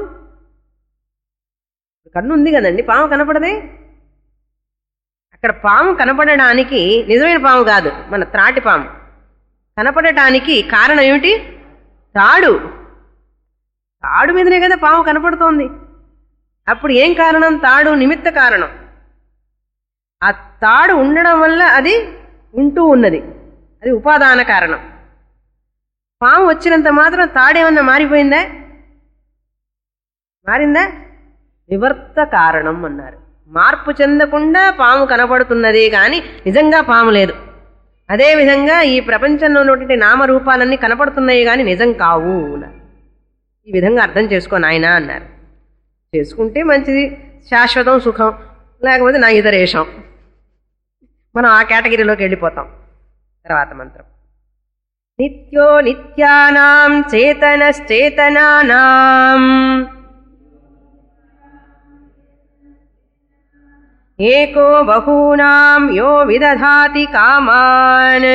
కన్ను ఉంది కదండి, పాము కనపడదే. అక్కడ పాము కనపడడానికి నిజమైన పాము కాదు, మన త్రాటి పాము కనపడటానికి కారణం ఏమిటి? తాడు. తాడు మీదనే కదా పాము కనపడుతోంది. అప్పుడు ఏం కారణం? తాడు నిమిత్త కారణం. ఆ తాడు ఉండడం వల్ల అది ఉంటూ ఉన్నది, అది ఉపాదాన కారణం. పాము వచ్చినంత మాత్రం తాడేమన్నా మారిపోయిందా? మారిందా? వివర్త కారణం అన్నారు. మార్పు చెందకుండా పాము కనపడుతున్నది కానీ నిజంగా పాము లేదు. అదేవిధంగా ఈ ప్రపంచంలో ఉన్నటువంటి నామరూపాలన్నీ కనపడుతున్నాయి కానీ నిజం కావు అన్నారు. ఈ విధంగా అర్థం చేసుకో నాయనా అన్నారు. చేసుకుంటే మంచిది, శాశ్వతం సుఖం, లేకపోతే నా ఇతరేషం, మనం ఆ కేటగిరీలోకి వెళ్ళిపోతాం. తర్వాత మంత్రం. నిత్యో నిత్యానాం చేతనశ్చేతనానాం ఏకో బహూనాం యో విదధాతి కామాన్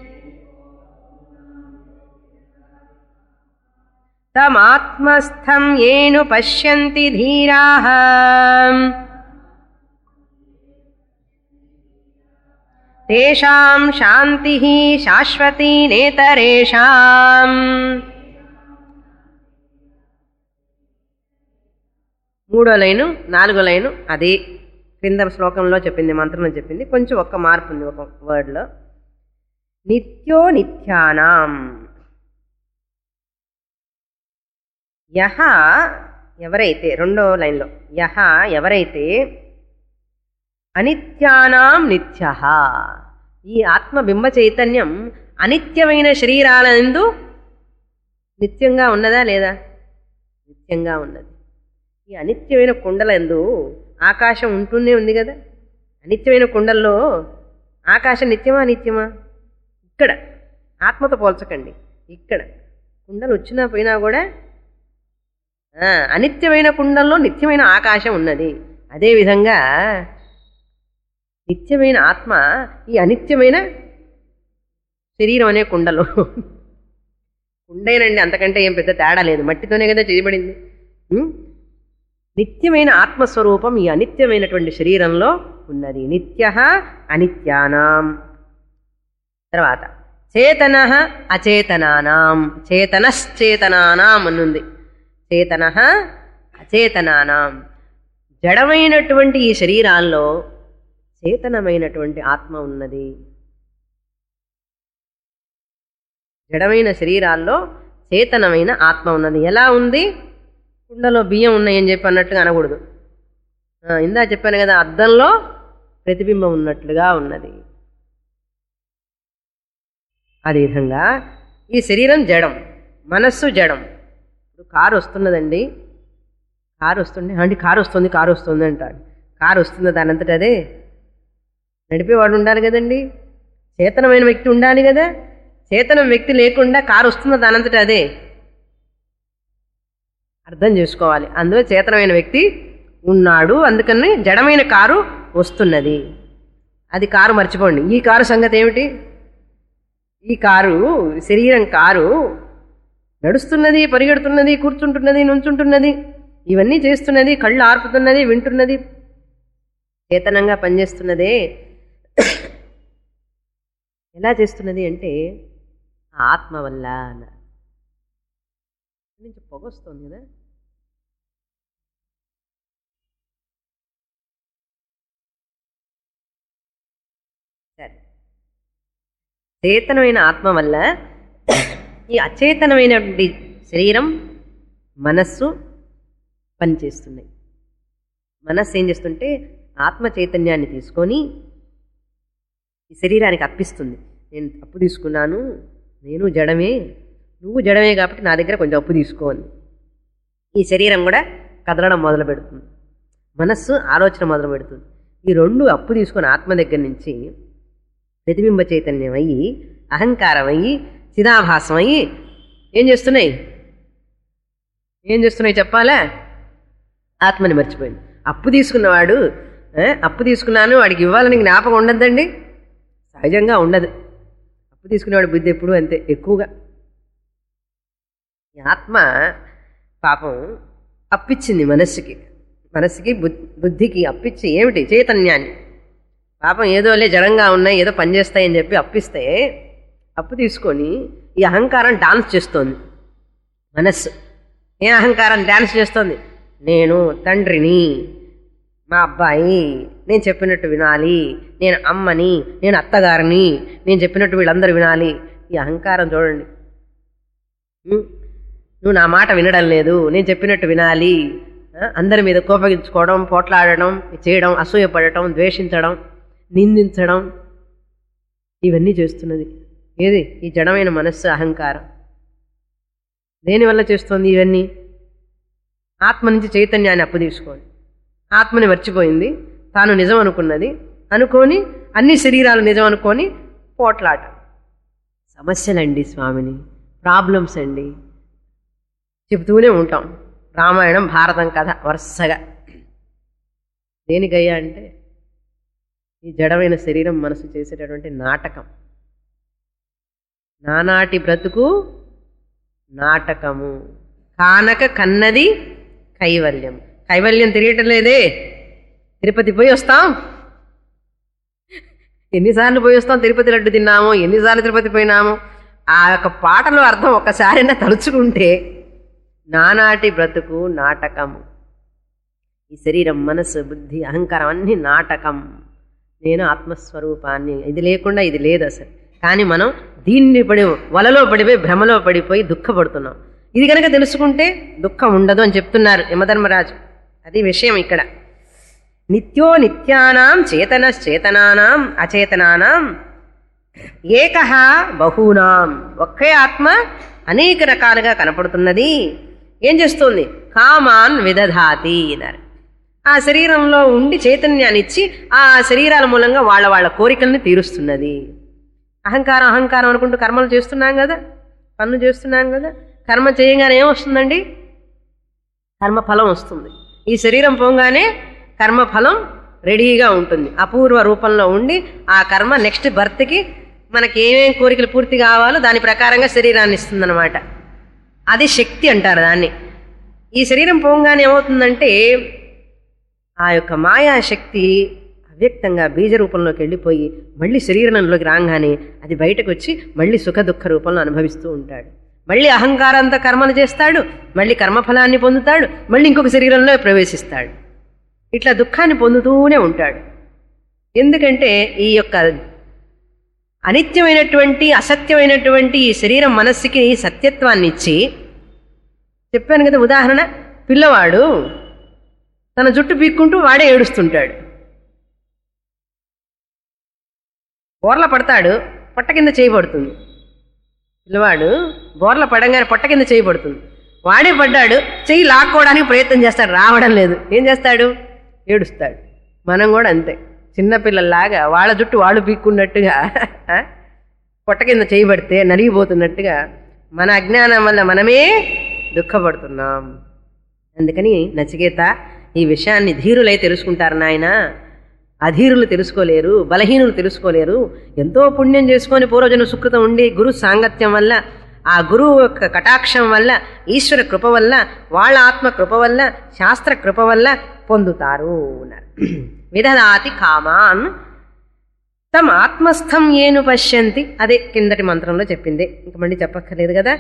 తమాత్మస్థం ఏను పశ్యంతి ధీరాః తేషాం శాంతిః శాశ్వతీ నేతరేషాం. మూడో లైను, నాలుగో లైను అదే క్రింద శ్లోకంలో చెప్పింది, మంత్రంలో చెప్పింది. కొంచెం ఒక్క మార్పు ఉంది ఒక వర్డ్లో. నిత్యో నిత్యానాం. యహ ఎవరైతే, రెండో లైన్లో యహ ఎవరైతే, అనిత్యానాం నిత్యః, ఈ ఆత్మబింబ చైతన్యం అనిత్యమైన శరీరాలందు నిత్యంగా ఉన్నదా లేదా? నిత్యంగా ఉన్నది. ఈ అనిత్యమైన కుండలందు ఆకాశం ఉంటూనే ఉంది కదా. అనిత్యమైన కుండల్లో ఆకాశం నిత్యమా నిత్యమా? ఇక్కడ ఆత్మతో పోల్చకండి. ఇక్కడ కుండలు వచ్చినా పోయినా కూడా అనిత్యమైన కుండల్లో నిత్యమైన ఆకాశం ఉన్నది. అదేవిధంగా నిత్యమైన ఆత్మ ఈ అనిత్యమైన శరీరం అనే కుండలో కుండేనండి, అంతకంటే ఏం పెద్ద తేడా లేదు, మట్టితోనే కదా చేయబడింది. నిత్యమైన ఆత్మస్వరూపం ఈ అనిత్యమైనటువంటి శరీరంలో ఉన్నది. నిత్యః అనిత్యానాం. తర్వాత చేతనః అచేతనానాం, చేతనశ్చేతనానాం అనుంది. చేతనః అచేతనానాం. జడమైనటువంటి ఈ శరీరాల్లో చేతనమైనటువంటి ఆత్మ ఉన్నది. జడమైన శరీరాల్లో చేతనమైన ఆత్మ ఉన్నది. ఎలా ఉంది? కుండలో బియ్యం ఉన్నాయని చెప్పి అన్నట్టుగా అనకూడదు. ఇందా చెప్పాను కదా, అద్దంలో ప్రతిబింబం ఉన్నట్లుగా ఉన్నది. అదేవిధంగా ఈ శరీరం జడం, మనస్సు జడం. ఇప్పుడు కారు వస్తున్నదండి, కారు వస్తుండే అంటే కారు వస్తుంది అంటాడు. కారు వస్తుందా దానంతట అదే? నడిపేవాడు ఉండాలి కదండి, చేతనమైన వ్యక్తి ఉండాలి కదా. చేతనం వ్యక్తి లేకుండా కారు వస్తుందా దానంతట అదే? అర్థం చేసుకోవాలి. అందులో చేతనమైన వ్యక్తి ఉన్నాడు, అందుకని జడమైన కారు వస్తున్నది. అది కారు మర్చిపోండి. ఈ కారు సంగతి ఏమిటి? ఈ కారు, శరీరం కారు నడుస్తున్నది, పరిగెడుతున్నది, కూర్చుంటున్నది, నుంచుంటున్నది, ఇవన్నీ చేస్తున్నది, కళ్ళు ఆర్పుతున్నది, వింటున్నది, చేతనంగా పనిచేస్తున్నదే. ఎలా చేస్తున్నది అంటే ఆత్మ వల్ల. నుంచి పొగొస్తుంది కదా. సరే, చేతనమైన ఆత్మ వల్ల ఈ అచేతనమైన శరీరం, మనస్సు పనిచేస్తున్నాయి. మనస్సు ఏం చేస్తుంటే ఆత్మ చైతన్యాన్ని తీసుకొని ఈ శరీరానికి అప్పిస్తుంది. నేను అప్పు తీసుకున్నాను, నేను జడమే, నువ్వు జడమే కాబట్టి నా దగ్గర కొంచెం అప్పు తీసుకోని. ఈ శరీరం కూడా కదలడం మొదలు పెడుతుంది, మనస్సు ఆలోచన మొదలు పెడుతుంది. ఈ రెండు అప్పు తీసుకొని ఆత్మ దగ్గర నుంచి ప్రతిబింబ చైతన్యం అయ్యి, అహంకారం అయ్యి, చిదాభాసం అయ్యి ఏం చేస్తున్నాయి చెప్పాలా? ఆత్మని మర్చిపోయింది. అప్పు తీసుకున్నవాడు అప్పు తీసుకున్నాను వాడికి ఇవ్వాలని జ్ఞాపకం ఉండద్దండి, సహజంగా ఉండదు. అప్పు తీసుకునేవాడు బుద్ధి ఎప్పుడు అంతే ఎక్కువగా. ఈ ఆత్మ పాపం అప్పిచ్చింది మనస్సుకి బుద్ధికి అప్పిచ్చి ఏమిటి చైతన్యాన్ని. పాపం ఏదోలే జడంగా ఉన్నాయి ఏదో పనిచేస్తాయని చెప్పి అప్పిస్తే అప్పు తీసుకొని ఈ అహంకారం డాన్స్ చేస్తోంది. మనస్సు ఏ అహంకారం డాన్స్ చేస్తోంది, నేను తండ్రిని, మా అబ్బాయి, నేను చెప్పినట్టు వినాలి, నేను అమ్మని, నేను అత్తగారిని, నేను చెప్పినట్టు వీళ్ళందరూ వినాలి. ఈ అహంకారం చూడండి. నువ్వు నా మాట వినడం లేదు, నేను చెప్పినట్టు వినాలి, అందరి మీద కోపగించుకోవడం, పోట్లాడడం, చేయడం, అసూయపడటం, ద్వేషించడం, నిందించడం, ఇవన్నీ చేస్తున్నది ఏది ఈ జడమైన మనస్సు అహంకారం. దేనివల్ల చేస్తోంది ఇవన్నీ? ఆత్మ నుంచి చైతన్యాన్ని అప్పు తీసుకోండి. ఆత్మని మర్చిపోయింది, తాను నిజం అనుకున్నది, అనుకొని అన్ని శరీరాలు నిజం అనుకొని పోట్లాట. సమస్యలండి స్వామిని, ప్రాబ్లమ్స్ అండి, చెబుతూనే ఉంటాం. రామాయణం భారతం కథ వరుసగా. దేనికయ్యా అంటే ఈ జడమైన శరీరం మనసు చేసేటటువంటి నాటకం. నానాటి బ్రతుకు నాటకము. కానక కన్నది కైవల్యం. కైవల్యం తెలియటం లేదే. తిరుపతి పోయి వస్తాం, ఎన్నిసార్లు పోయి వస్తాం, తిరుపతి లడ్డు తిన్నాము, ఎన్నిసార్లు తిరుపతి పోయినాము. ఆ యొక్క పాటలో అర్థం ఒక్కసారైనా తలుచుకుంటే నానాటి బ్రతుకు నాటకం. ఈ శరీరం, మనసు, బుద్ధి, అహంకారం అన్నీ నాటకం. నేను ఆత్మస్వరూపాన్ని, ఇది లేకుండా ఇది లేదు అసలు. కానీ మనం దీన్ని వలలో పడిపోయి భ్రమలో పడిపోయి దుఃఖపడుతున్నాం. ఇది కనుక తెలుసుకుంటే దుఃఖం ఉండదు అని చెప్తున్నారు యమధర్మరాజు. అది విషయం ఇక్కడ. నిత్యో నిత్యానాం చేతనశ్చేతనానాం అచేతనానాం ఏకః బహూనాం. ఒకే ఆత్మ అనేక రకాలుగా కనపడుతున్నది. ఏం చేస్తుంది? కామాన్ విదధాతి అన్నారు. ఆ శరీరంలో ఉండి చైతన్యాన్ని ఇచ్చి ఆ శరీరాల మూలంగా వాళ్ళ కోరికల్ని తీరుస్తున్నది. అహంకారం అహంకారం అనుకుంటూ కర్మలు చేస్తున్నాం కదా, పనులు చేస్తున్నాం కదా. కర్మ చేయగానే ఏమొస్తుందండి? కర్మఫలం వస్తుంది. ఈ శరీరం పోగానే కర్మఫలం రెడీగా ఉంటుంది, అపూర్వ రూపంలో ఉండి ఆ కర్మ నెక్స్ట్ బర్త్కి మనకి ఏమేం కోరికలు పూర్తి కావాలో దాని ప్రకారంగా శరీరాన్ని ఇస్తుందన్నమాట. అది శక్తి అంటారు దాన్ని. ఈ శరీరం పోగానే ఏమవుతుందంటే ఆ యొక్క మాయాశక్తి అవ్యక్తంగా బీజ రూపంలోకి వెళ్ళిపోయి మళ్ళీ శరీరంలోకి రాగానే అది బయటకు వచ్చి మళ్ళీ సుఖ దుఃఖ రూపంలో అనుభవిస్తూ ఉంటాడు. మళ్ళీ అహంకారంతో కర్మలు చేస్తాడు, మళ్ళీ కర్మఫలాన్ని పొందుతాడు, మళ్ళీ ఇంకొక శరీరంలో ప్రవేశిస్తాడు. ఇట్లా దుఃఖాన్ని పొందుతూనే ఉంటాడు. ఎందుకంటే ఈ యొక్క అనిత్యమైనటువంటి అసత్యమైనటువంటి ఈ శరీరం మనస్సుకి సత్యత్వాన్ని ఇచ్చి, చెప్పాను కదా ఉదాహరణ, పిల్లవాడు తన జుట్టు పీక్కుంటూ వాడే ఏడుస్తుంటాడు. బోర్ల పడతాడు, పొట్ట కింద చేయబడుతుంది. పిల్లవాడు బోర్ల పడంగానే పొట్ట కింద చేయబడుతుంది. వాడే పడ్డాడు, చెయ్యి లాక్కోవడానికి ప్రయత్నం చేస్తాడు, రావడం లేదు. ఏం చేస్తాడు? ఏడుస్తాడు. మనం కూడా అంతే, చిన్నపిల్లల్లాగా వాళ్ళ జుట్టు వాళ్ళు పీక్కున్నట్టుగా పొట్ట కింద చేయబడితే నలిగిపోతున్నట్టుగా మన అజ్ఞానం వల్ల మనమే దుఃఖపడుతున్నాం. అందుకని నచికేత, ఈ విషయాన్ని ధీరులై తెలుసుకుంటారు నాయన, అధీరులు తెలుసుకోలేరు, బలహీనులు తెలుసుకోలేరు. ఎంతో పుణ్యం చేసుకొని పూర్వజన సుకృతం ఉండి గురు సాంగత్యం వల్ల, ఆ గురువు యొక్క కటాక్షం వల్ల, ఈశ్వర కృప వల్ల, వాళ్ళ ఆత్మ కృప వల్ల, శాస్త్ర కృప వల్ల పొందుతారు అన్నారు. విదధాతి కామాన్ తమ ఆత్మస్థం ఏను పశ్యంతి. అదే కిందటి మంత్రంలో చెప్పింది, ఇంక మళ్ళీ చెప్పక్కర్లేదు కదా.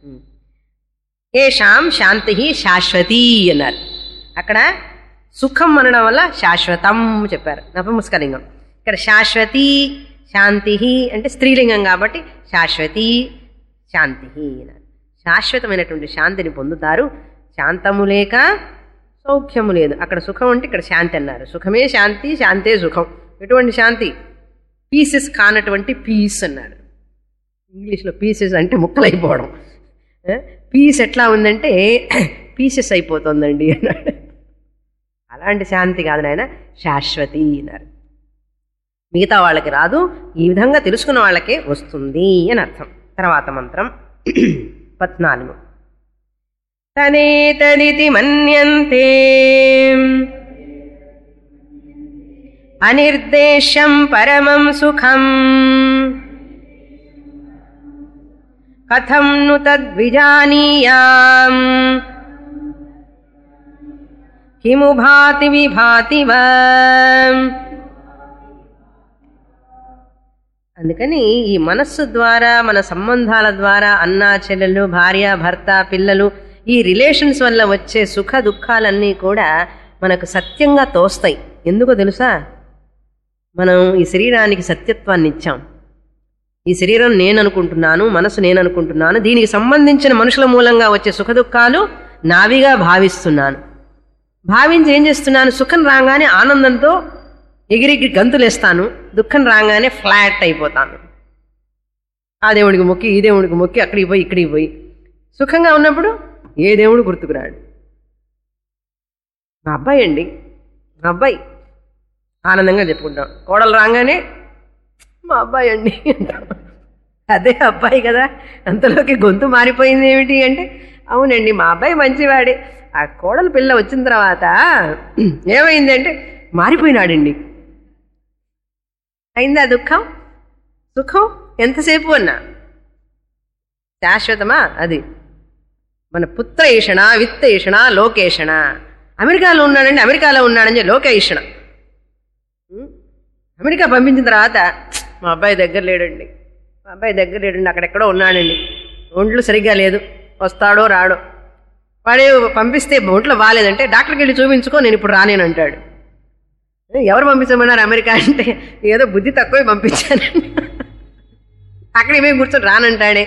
ఏషాం శాంతి శాశ్వతీ అన్నారు. అక్కడ సుఖం అనడం వల్ల శాశ్వతం చెప్పారు, నపుంసకలింగం. ఇక్కడ శాశ్వతి శాంతి అంటే స్త్రీలింగం కాబట్టి శాశ్వతి శాంతి అన్నారు. శాశ్వతమైనటువంటి శాంతిని పొందుతారు. శాంతము లేక సౌఖ్యము లేదు. అక్కడ సుఖం అంటే ఇక్కడ శాంతి అన్నారు. సుఖమే శాంతి, శాంతే సుఖం. ఎటువంటి శాంతి? పీసెస్ కానటువంటి పీస్ అన్నారు. ఇంగ్లీష్లో పీసెస్ అంటే ముక్కలైపోవడం. పీస్ ఎట్లా ఉందంటే పీసెస్ అయిపోతుందండి అన్నాడు. అలాంటి శాంతి కాదు నాయన, శాశ్వతి అన్నారు. మిగతా వాళ్ళకి రాదు, ఈ విధంగా తెలుసుకున్న వాళ్ళకే వస్తుంది అని అర్థం. తర్వాత మంత్రం 14. తనేతదితి మన్యంతే అనిర్దేశం పరమం సుఖం కథం ను తద్విజానీయాం కిము భాతి విభాతి వా. అందుకని ఈ మనస్సు ద్వారా, మన సంబంధాల ద్వారా, అన్నా చెల్లెలు, భార్య భర్త పిల్లలు, ఈ రిలేషన్స్ వల్ల వచ్చే సుఖ దుఃఖాలన్నీ కూడా మనకు సత్యంగా తోస్తాయి. ఎందుకో తెలుసా? మనం ఈ శరీరానికి సత్యత్వాన్ని ఇచ్చాం. ఈ శరీరం నేను అనుకుంటున్నాను, మనసు నేను అనుకుంటున్నాను, దీనికి సంబంధించిన మనుషుల మూలంగా వచ్చే సుఖ దుఃఖాలు నావిగా భావిస్తున్నాను. భావించి ఏం చేస్తున్నాను? సుఖం రాగానే ఆనందంతో ఎగిరెగిరి గంతులేస్తాను, దుఃఖం రాగానే ఫ్లాట్ అయిపోతాను. ఆ దేవుడికి మొక్కి, ఈ దేవుడికి మొక్కి, అక్కడికి పోయి ఇక్కడికి పోయి. సుఖంగా ఉన్నప్పుడు ఏ దేవుడు గుర్తుకురాడు. మా అబ్బాయి అండి, మా అబ్బాయి ఆనందంగా చెప్పుకుంటాం. కోడలు రాగానే మా అబ్బాయి అండి అంటాం. అదే అబ్బాయి కదా. అంతలోకి గొంతు మారిపోయింది ఏమిటి అంటే, అవునండి మా అబ్బాయి మంచివాడే, ఆ కోడలు పిల్ల వచ్చిన తర్వాత ఏమైంది అంటే మారిపోయినాడండి. అయిందా దుఃఖం? సుఖం ఎంతసేపు అన్నా శాశ్వతమా? అది మన పుత్ర ఈషణ, విత్త ఈషణ, లోకేషణ. అమెరికాలో ఉన్నాడండి, అమెరికాలో ఉన్నాడని లోకేషణ. అమెరికా పంపించిన తర్వాత మా అబ్బాయి దగ్గర లేడండి, మా అబ్బాయి దగ్గర లేడండి, అక్కడెక్కడో ఉన్నాడండి, ఒంట్లో సరిగ్గా లేదు, వస్తాడో రాడో. వాడే పంపిస్తే ఒంట్లో బాగాలేదంటే డాక్టర్కి వెళ్ళి చూపించుకో, నేను ఇప్పుడు రానేను అంటాడు. ఎవరు పంపించమన్నారు అమెరికా అంటే, ఏదో బుద్ధి తక్కువే పంపించానండి, అక్కడ ఏమేమి కూర్చొని రానంటాడే.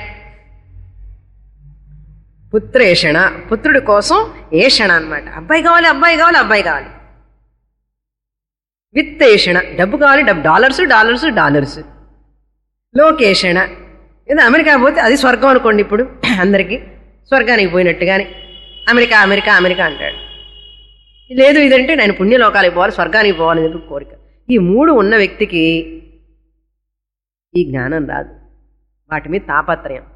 పుత్రేషణ, పుత్రుడి కోసం ఏషణ అనమాట. అబ్బాయి కావాలి, అబ్బాయి కావాలి, అబ్బాయి కావాలి. విత్తేషణ, డబ్బు కావాలి, డబ్బు, డాలర్స్ డాలర్స్ డాలర్స్. లోకేషణ, ఏదో అమెరికా పోతే అది స్వర్గం అనుకోండి. ఇప్పుడు అందరికీ స్వర్గానికి పోయినట్టుగానే అమెరికా అమెరికా అమెరికా అంటాడు. లేదు ఇదంటే నేను పుణ్యలోకాలకు పోవాలి, స్వర్గానికి పోవాలని చెప్పి కోరిక. ఈ మూడు ఉన్న వ్యక్తికి ఈ జ్ఞానం రాదు, వాటి మీద తాపత్రయం.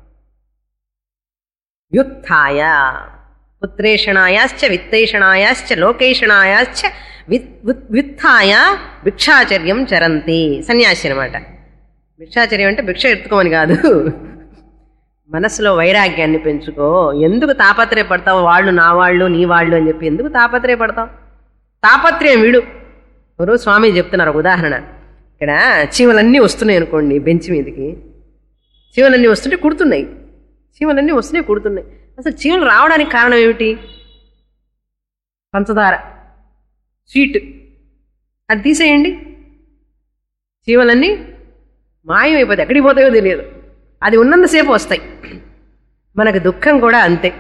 వ్యుత్థాయ పుత్రేషణాయాశ్చ విత్తేషణాయాశ్చ లోకేషణాయాశ్చ వ్యుత్థాయ భిక్షాచర్యం చరంతి. సన్యాసి అనమాట. భిక్షాచర్యం అంటే భిక్ష ఎత్తుకోమని కాదు, మనసులో వైరాగ్యాన్ని పెంచుకో. ఎందుకు తాపత్రయపడతావు? వాళ్ళు నా వాళ్ళు, నీ వాళ్ళు అని చెప్పి ఎందుకు తాపత్రయపడతావు? తాపత్రయం వీడు. ఎవరో స్వామి చెప్తున్నారు ఉదాహరణ. ఇక్కడ చీమలన్నీ వస్తున్నాయి అనుకోండి, బెంచ్ మీదకి చీమలన్నీ వస్తుంటే కుడుతున్నాయి, చీమలన్నీ వస్తున్నాయి కుడుతున్నాయి. అసలు చీమలు రావడానికి కారణం ఏమిటి? పంచదార, స్వీట్. అది తీసేయండి, చీమలన్నీ మాయమైపోతాయి, ఎక్కడికి పోతాయో తెలియదు. అది ఉన్నంతసేపు వస్తాయి. మనకు దుఃఖం కూడా అంతే.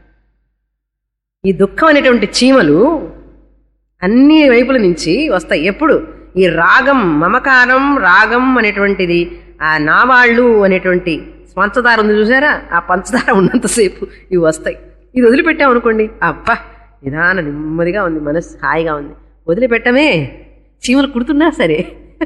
ఈ దుఃఖం అనేటువంటి చీమలు అన్ని వైపుల నుంచి వస్తాయి. ఎప్పుడు? ఈ రాగం, మమకారం, రాగం అనేటువంటిది, ఆ నావాళ్ళు అనేటువంటి పంచదార ఉంది చూసారా, ఆ పంచదార ఉన్నంతసేపు ఇవి వస్తాయి. ఇది వదిలిపెట్టామనుకోండి, అబ్బా నిదాన నెమ్మదిగా ఉంది, మనసు హాయిగా ఉంది. వదిలిపెట్టమే, చీమలు కుడుతున్నా సరే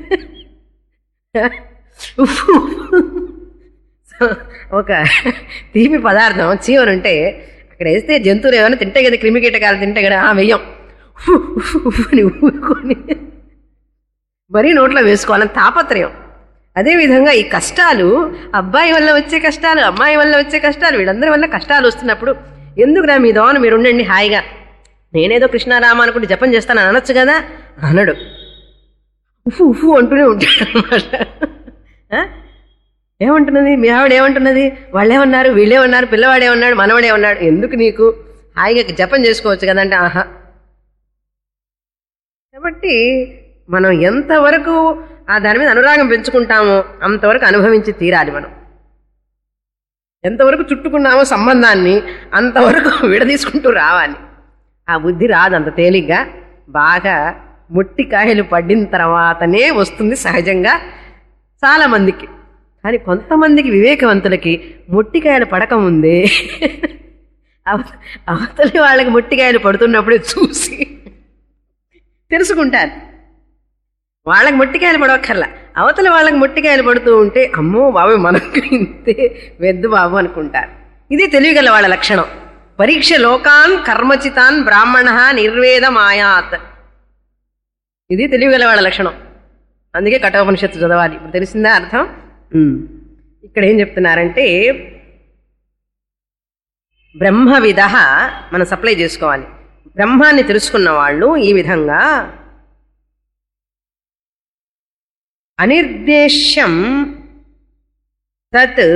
ఒక తీపి పదార్థం చీమలుంటే అక్కడ వేస్తే జంతువులు ఏమైనా తింటే కదా, క్రిమి కీటకాలు తింటే కదా, వెయ్యం అని ఊరుకొని మరీ నోట్లో వేసుకోవాలని తాపత్రయం. అదేవిధంగా ఈ కష్టాలు, అబ్బాయి వల్ల వచ్చే కష్టాలు, అమ్మాయి వల్ల వచ్చే కష్టాలు, వీళ్ళందరి వల్ల కష్టాలు వస్తున్నప్పుడు ఎందుకు నా మీ దోన మీరు ఉండండి హాయిగా, నేనేదో కృష్ణారామ అనుకుంటే జపం చేస్తాను అనొచ్చు కదా. అనడు, ఉఫు ఉఫు అంటూనే ఉంటాడు అన్నమాట. ఏమంటున్నది మీ ఆవిడ? ఏమంటున్నది? వాళ్ళేమన్నారు, వీళ్ళేమన్నారు, పిల్లవాడేమన్నాడు, మనవాడేమన్నాడు, ఎందుకు నీకు, హాయిగా జపం చేసుకోవచ్చు కదంటే ఆహా. కాబట్టి మనం ఎంతవరకు దాని మీద అనురాగం పెంచుకుంటామో అంతవరకు అనుభవించి తీరాలి. మనం ఎంతవరకు చుట్టుకున్నామో సంబంధాన్ని అంతవరకు విడదీసుకుంటూ రావాలి. ఆ బుద్ధి రాదు అంత తేలిగ్గా. బాగా ముట్టికాయలు పడిన తర్వాతనే వస్తుంది సహజంగా చాలామందికి. కానీ కొంతమందికి, వివేకవంతులకి ముట్టికాయలు పడకముందే అవతలి వాళ్ళకి ముట్టికాయలు పడుతున్నప్పుడే చూసి తెలుసుకుంటారు. వాళ్ళకి ముట్టికాయలు పడవక్కర్లా, అవతల వాళ్ళకి ముట్టికాయలు పడుతూ ఉంటే అమ్మో బాబు మనకు ఇంతే వెద్దు బాబు అనుకుంటారు. ఇది తెలియగల వాళ్ళ లక్షణం. పరీక్ష లోకాన్ కర్మచితాన్ బ్రాహ్మణ నిర్వేదమాయాత్. ఇది తెలియగల వాళ్ళ లక్షణం. అందుకే కఠోపనిషత్తు చదవాలి. ఇప్పుడు తెలిసిందా అర్థం? ఇక్కడ ఏం చెప్తున్నారంటే బ్రహ్మవిద మనం సప్లై చేసుకోవాలి. బ్రహ్మాన్ని తెలుసుకున్న వాళ్ళు ఈ విధంగా అనిర్దేశ్యం తత్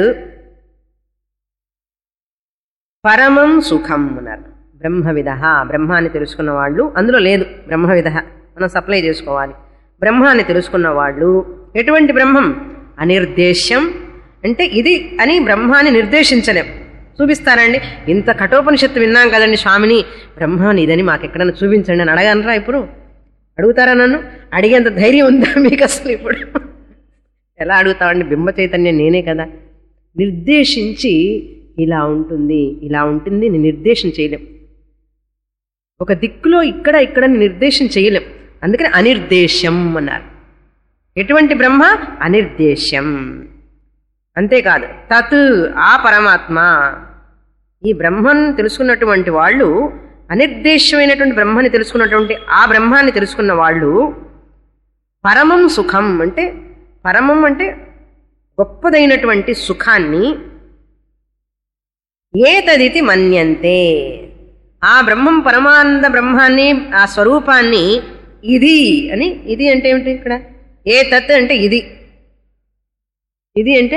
పరమం సుఖం అన్నారు. బ్రహ్మవిద, బ్రహ్మాన్ని తెలుసుకున్న వాళ్ళు, అందులో లేదు బ్రహ్మవిద, మనం సప్లై చేసుకోవాలి. బ్రహ్మాన్ని తెలుసుకున్న వాళ్ళు ఎటువంటి బ్రహ్మం? అనిర్దేశ్యం అంటే ఇది అని బ్రహ్మాన్ని నిర్దేశించలేం. చూపిస్తారండి. ఇంత కఠోపనిషత్తు విన్నాం కదండి స్వామిని, బ్రహ్మాన్ని ఇదని మాకెక్కడన్నా చూపించండి అని అడగనరా? ఇప్పుడు అడుగుతారా? నన్ను అడిగేంత ధైర్యం ఉందా మీకు అసలు? ఇప్పుడు ఎలా అడుగుతామండి? బింబ చైతన్యం నేనే కదా. నిర్దేశించి ఇలా ఉంటుంది, ఇలా ఉంటుంది నేను నిర్దేశం చేయలేం. ఒక దిక్కులో ఇక్కడ ఇక్కడ నిర్దేశం చేయలేం. అందుకని అనిర్దేశ్యం అన్నారు. ఎటువంటి బ్రహ్మ? అనిర్దేశ్యం. అంతేకాదు తత్, ఆ పరమాత్మ, ఈ బ్రహ్మను తెలుసుకున్నటువంటి వాళ్ళు, అనిర్దేశ్యమైనటువంటి బ్రహ్మని తెలుసుకున్నటువంటి ఆ బ్రహ్మాన్ని తెలుసుకున్న వాళ్ళు పరమం సుఖం అంటే, పరమం అంటే గొప్పదైనటువంటి సుఖాన్ని, ఏతదితి మన్యంతే, ఆ బ్రహ్మం పరమానంద బ్రహ్మాన్ని, ఆ స్వరూపాన్ని ఇది అని. ఇది అంటే ఏమిటి ఇక్కడ? ఏ తత్ అంటే ఇది, ఇది అంటే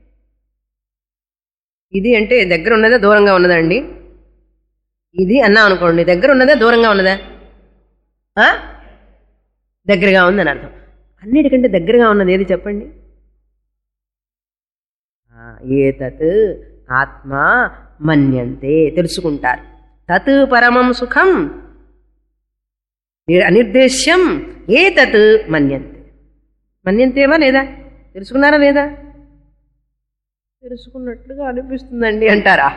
ఇది అంటే దగ్గర ఉన్నదా దూరంగా ఉన్నదా అండి? ఇది అన్నా అనుకోండి, దగ్గర ఉన్నదా దూరంగా ఉన్నదా? దగ్గరగా ఉందని అర్థం. అన్నిటికంటే దగ్గరగా ఉన్నది ఏది చెప్పండి? ఏతత్ ఆత్మ మన్యంతే, తెలుసుకుంటారు. తత్ పరమం సుఖం అనిర్దేశ్యం ఏతత్ మన్యంతే. మన్యంతేవా లేదా? తెలుసుకున్నారా లేదా? తెలుసుకున్నట్లుగా అనిపిస్తుందండి అంటారా?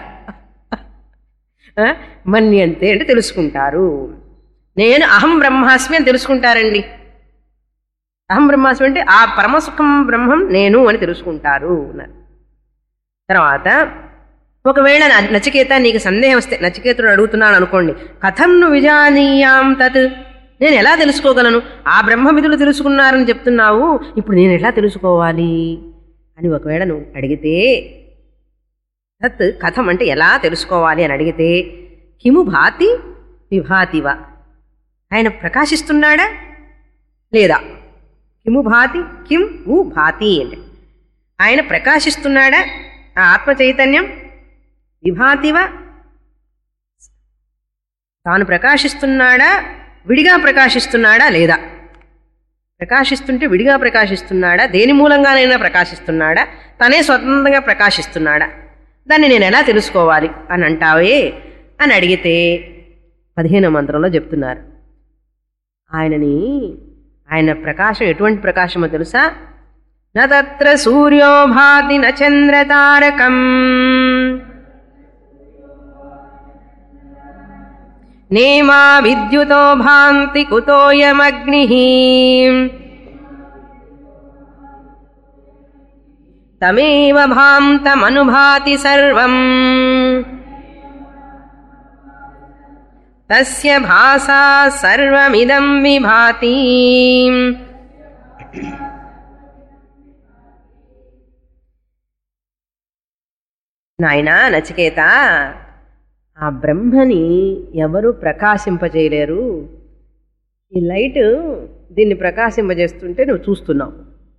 మన్యంతే అంటే తెలుసుకుంటారు. నేను అహం బ్రహ్మాస్మి అని తెలుసుకుంటారండి. అహం బ్రహ్మాస్మి అంటే ఆ పరమసుఖం బ్రహ్మం నేను అని తెలుసుకుంటారు అన్నారు. తర్వాత ఒకవేళ నచికేత నీకు సందేహం వస్తే, నచికేతుడు అడుగుతున్నాను అనుకోండి, కథం ను విజానీయాం తత్, నేను ఎలా తెలుసుకోగలను? ఆ బ్రహ్మవిధులు తెలుసుకున్నారని చెప్తున్నావు, ఇప్పుడు నేను ఎలా తెలుసుకోవాలి అని ఒకవేళ నువ్వు అడిగితే, తత్ కథం అంటే ఎలా తెలుసుకోవాలి అని అడిగితే, కిము భాతి విభాతివా, ఆయన ప్రకాశిస్తున్నాడా లేదా? కిము భాతి, కిం ఊ భాతి అంటే ఆయన ప్రకాశిస్తున్నాడా, ఆ ఆత్మ చైతన్యం, విభాతివా తాను ప్రకాశిస్తున్నాడా, విడిగా ప్రకాశిస్తున్నాడా లేదా? ప్రకాశిస్తుంటే విడిగా ప్రకాశిస్తున్నాడా, దేని మూలంగానైనా ప్రకాశిస్తున్నాడా, తనే స్వతంత్రంగా ప్రకాశిస్తున్నాడా, దాన్ని నేను ఎలా తెలుసుకోవాలి అని అంటావే అని అడిగితే 15వ మంత్రంలో చెప్తున్నారు. ఆయన ప్రకాశం ఎటువంటి ప్రకాశమో తెలుసా? న తత్ర సూర్యో భాతి న చంద్ర తారకం నేమా విద్యుతో భాంతి కుతోయమగ్నిః తమేవ భాంతమనుభాతి సర్వం తస్య భాసా సర్వమిదం విభాతి. నాయనా నచికేత, ఆ బ్రహ్మని ఎవరు ప్రకాశింపజేయలేరు. ఈ లైట్ దీన్ని ప్రకాశింపజేస్తుంటే నువ్వు చూస్తున్నావు.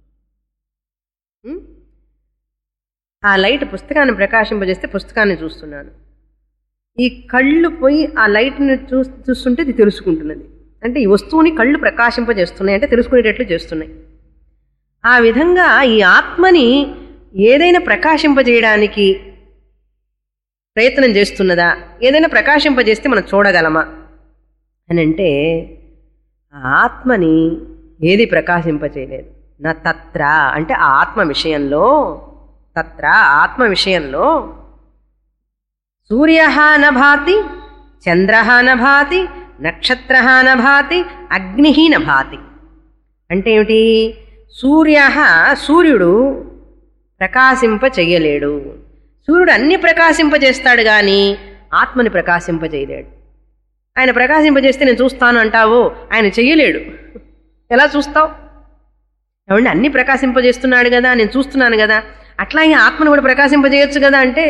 ఆ లైట్ పుస్తకాన్ని ప్రకాశింపజేస్తే పుస్తకాన్ని చూస్తున్నాను. ఈ కళ్ళు పోయి ఆ లైట్ని చూస్తుంటే ఇది తెలుసుకుంటున్నది. అంటే ఈ వస్తువుని కళ్ళు ప్రకాశింపజేస్తున్నాయి అంటే తెలుసుకునేటట్లు చేస్తున్నాయి. ఆ విధంగా ఈ ఆత్మని ఏదైనా ప్రకాశింపజేయడానికి ప్రయత్నం చేస్తున్నదా, ఏదైనా ప్రకాశింపజేస్తే మనం చూడగలమా అని అంటే, ఆ ఆత్మని ఏది ప్రకాశింపజేయలేదు. నా తత్ర అంటే ఆ ఆత్మ విషయంలో, తత్ర ఆత్మ విషయంలో సూర్య నభాతి, చంద్ర నభాతి, నక్షత్ర నభాతి, అగ్ని నభాతి. అంటే ఏమిటి? సూర్యుడు ప్రకాశింప చెయ్యలేడు. సూర్యుడు అన్ని ప్రకాశింపజేస్తాడు కానీ ఆత్మని ప్రకాశింపజేయలేడు. ఆయన ప్రకాశింపజేస్తే నేను చూస్తాను అంటావో ఆయన చెయ్యలేడు. ఎలా చూస్తావు? ఏమండి, అన్ని ప్రకాశింపజేస్తున్నాడు కదా, నేను చూస్తున్నాను కదా, అట్లాగే ఆత్మను కూడా ప్రకాశింపజేయొచ్చు కదా అంటే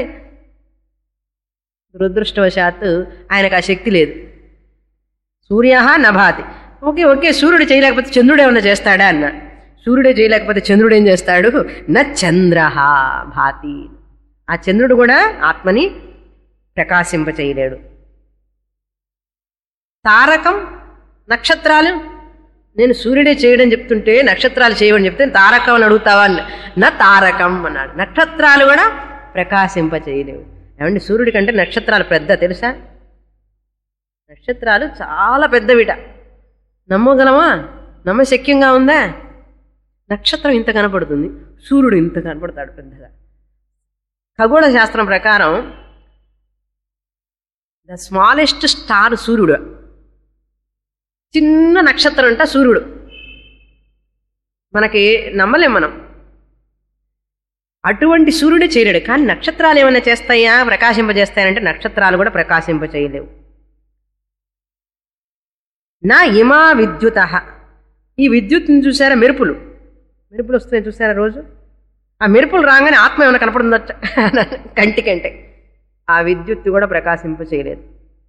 దురదృష్టవశాత్తు ఆయనకు ఆ శక్తి లేదు. సూర్య నభాతి. ఓకే, సూర్యుడు చేయలేకపోతే చంద్రుడు ఏమన్నా చేస్తాడా అన్న. సూర్యుడే చేయలేకపోతే చంద్రుడు ఏం చేస్తాడు? న చంద్ర భాతి. ఆ చంద్రుడు కూడా ఆత్మని ప్రకాశింపచేయలేడు. తారకం, నక్షత్రాలు, నేను సూర్యుడే చేయడం చెప్తుంటే నక్షత్రాలు చేయమని చెప్తే తారకం అని అడుగుతావా అన్న. నా తారకం అన్నాడు. నక్షత్రాలు కూడా ప్రకాశింపచేయలేవు. ఏమండి, సూర్యుడి కంటే నక్షత్రాలు పెద్ద తెలుసా? నక్షత్రాలు చాలా పెద్దవిట. నమ్మగలమా? నమ్మశక్యంగా ఉందా? నక్షత్రం ఇంత కనపడుతుంది, సూర్యుడు ఇంత కనపడతాడు పెద్దగా. ఖగోళ శాస్త్రం ప్రకారం ద స్మాలెస్ట్ స్టార్ సూర్యుడు. చిన్న నక్షత్రం అంట సూర్యుడు. మనకి నమ్మలేం మనం. అటువంటి సూర్యుడే చేయలేడు. కానీ నక్షత్రాలు ఏమైనా చేస్తాయా, ప్రకాశింపజేస్తాయంటే నక్షత్రాలు కూడా ప్రకాశింపచేయలేవు. నా ఇమా విద్యుత. ఈ విద్యుత్ని చూసారా? మెరుపులు వస్తున్నాయి చూసారా రోజు? ఆ మెరుపులు రాగానే ఆత్మ ఏమైనా కనపడుతుందట కంటికంటే. ఆ విద్యుత్ కూడా ప్రకాశింపచేయలేదు.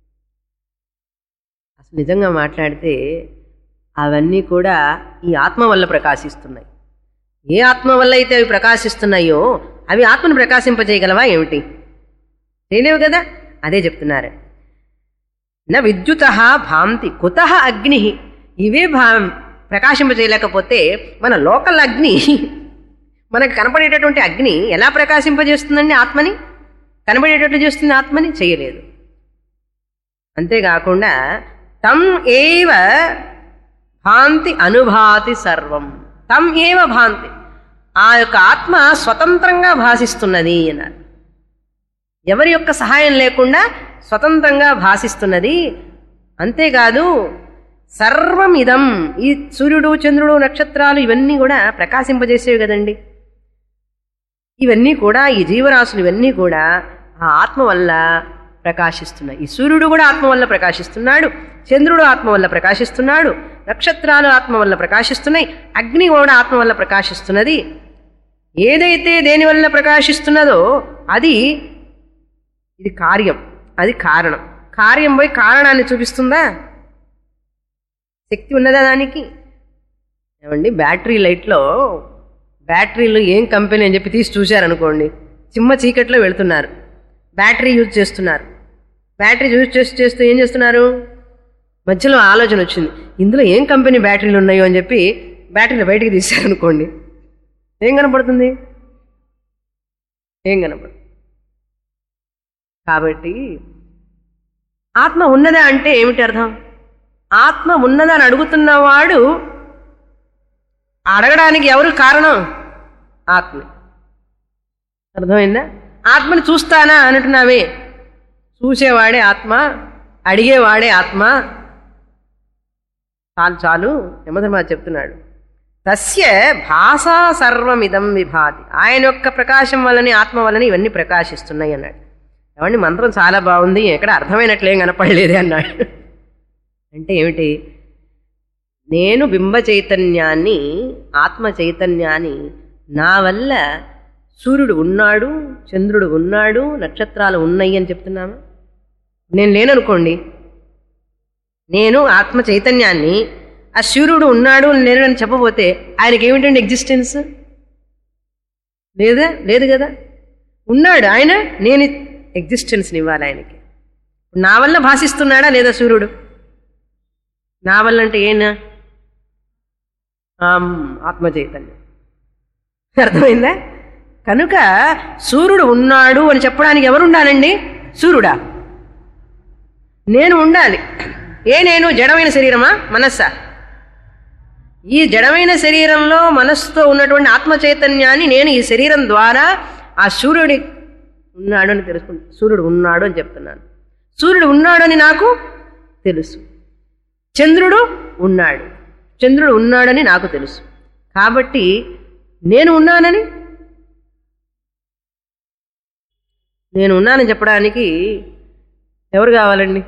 అసలు నిజంగా మాట్లాడితే అవన్నీ కూడా ఈ ఆత్మ వల్ల ప్రకాశిస్తున్నాయి. ఏ ఆత్మ వల్ల అయితే అవి ప్రకాశిస్తున్నాయో అవి ఆత్మను ప్రకాశింపజేయగలవా ఏమిటి? చేయలేవు కదా. అదే చెప్తున్నారు. నా విద్యుత భాంతి కుత అగ్ని. ఇవే ప్రకాశింపజేయలేకపోతే మన లోకల్ అగ్ని, మనకు కనపడేటటువంటి అగ్ని ఎలా ప్రకాశింపజేస్తుందండి ఆత్మని? కనబడేటట్లు చేస్తుంది ఆత్మని? చేయలేదు. అంతేకాకుండా తం ఏవ భాంతి అనుభాతి సర్వం. తం ఏవ భాంతి. ఆ యొక్క ఆత్మ స్వతంత్రంగా భాషిస్తున్నది అన్నారు. ఎవరి యొక్క సహాయం లేకుండా స్వతంత్రంగా భాషిస్తున్నది. అంతేకాదు సర్వం ఇదం. ఈ సూర్యుడు, చంద్రుడు, నక్షత్రాలు ఇవన్నీ కూడా ప్రకాశింపజేసేవి కదండి. ఇవన్నీ కూడా, ఈ జీవరాశులు ఇవన్నీ కూడా ఆ ఆత్మ వల్ల ప్రకాశిస్తున్నాయి. ఈ సూర్యుడు కూడా ఆత్మ వల్ల ప్రకాశిస్తున్నాడు, చంద్రుడు ఆత్మ వల్ల ప్రకాశిస్తున్నాడు, నక్షత్రాలు ఆత్మ వల్ల ప్రకాశిస్తున్నాయి, అగ్ని కూడా ఆత్మ వల్ల ప్రకాశిస్తున్నది. ఏదైతే దేని వల్ల ప్రకాశిస్తున్నదో అది ఇది కార్యం, అది కారణం. కార్యం పోయి కారణాన్ని చూపిస్తుందా? శక్తి ఉన్నదా దానికి? ఏమండి, బ్యాటరీ లైట్లో బ్యాటరీలు ఏం కంపెనీ అని చెప్పి తీసి చూశారనుకోండి, చిమ్మ చీకట్లో వెళుతున్నారు, బ్యాటరీ యూజ్ చేస్తున్నారు. బ్యాటరీ యూజ్ చేస్తూ ఏం చేస్తున్నారు? మధ్యలో ఆలోచన వచ్చింది, ఇందులో ఏం కంపెనీ బ్యాటరీలు ఉన్నాయో అని చెప్పి బ్యాటరీలు బయటికి తీశారనుకోండి, ఏం కనపడుతుంది? ఏం కనపడుతుంది? కాబట్టి ఆత్మ ఉన్నదా అంటే ఏమిటి అర్థం? ఆత్మ ఉన్నదా అని అడుగుతున్నవాడు, అడగడానికి ఎవరు కారణం? ఆత్మ. అర్థమైందా? ఆత్మని చూస్తానా అంటున్నావే, చూసేవాడే ఆత్మ, అడిగేవాడే ఆత్మ. చాలు చాలు, యమధర్మరాజు చెప్తున్నాడు, తస్య భాషా సర్వమిదం విభాతి. ఆయన యొక్క ప్రకాశం వల్లని, ఆత్మ వల్లని ఇవన్నీ ప్రకాశిస్తున్నాయి అన్నాడు. ఏమండి, మంత్రం చాలా బాగుంది, ఎక్కడ అర్థమైనట్లేం కనపడలేదే అన్నాడు. అంటే ఏమిటి? నేను బింబ చైతన్యాన్ని, ఆత్మ చైతన్యాన్ని, నా వల్ల సూర్యుడు ఉన్నాడు, చంద్రుడు ఉన్నాడు, నక్షత్రాలు ఉన్నాయి అని చెప్తున్నామా? నేను లేననుకోండి, నేను ఆత్మ చైతన్యాన్ని, ఆ సూర్యుడు ఉన్నాడు లేడు అని చెప్పబోతే ఆయనకి ఏమిటండి ఎగ్జిస్టెన్స్? లేదా? లేదు కదా. ఉన్నాడు ఆయన, నేను ఎగ్జిస్టెన్స్ని ఇవ్వాలి ఆయనకి. నా వల్ల భాషిస్తున్నాడా లేదా సూర్యుడు? నా వల్ల అంటే ఏనా? ఆత్మ చైతన్యం. అర్థమైందా? కనుక సూర్యుడు ఉన్నాడు అని చెప్పడానికి ఎవరు ఉండాలండి? సూర్యుడా? నేను ఉండాలి. నేను జడమైన శరీరమా, మనస్సా? ఈ జడమైన శరీరంలో మనస్సుతో ఉన్నటువంటి ఆత్మ చైతన్యాన్ని నేను ఈ శరీరం ద్వారా ఆ సూర్యుడి ఉన్నాడు అని తెలుసుకుంటా. సూర్యుడు ఉన్నాడు అని చెప్తున్నాను. సూర్యుడు ఉన్నాడు అని నాకు తెలుసు. చంద్రుడు ఉన్నాడు, చంద్రుడు ఉన్నాడని నాకు తెలుసు. కాబట్టి నేను ఉన్నానని చెప్పడానికి ఎవరు కావాలండి?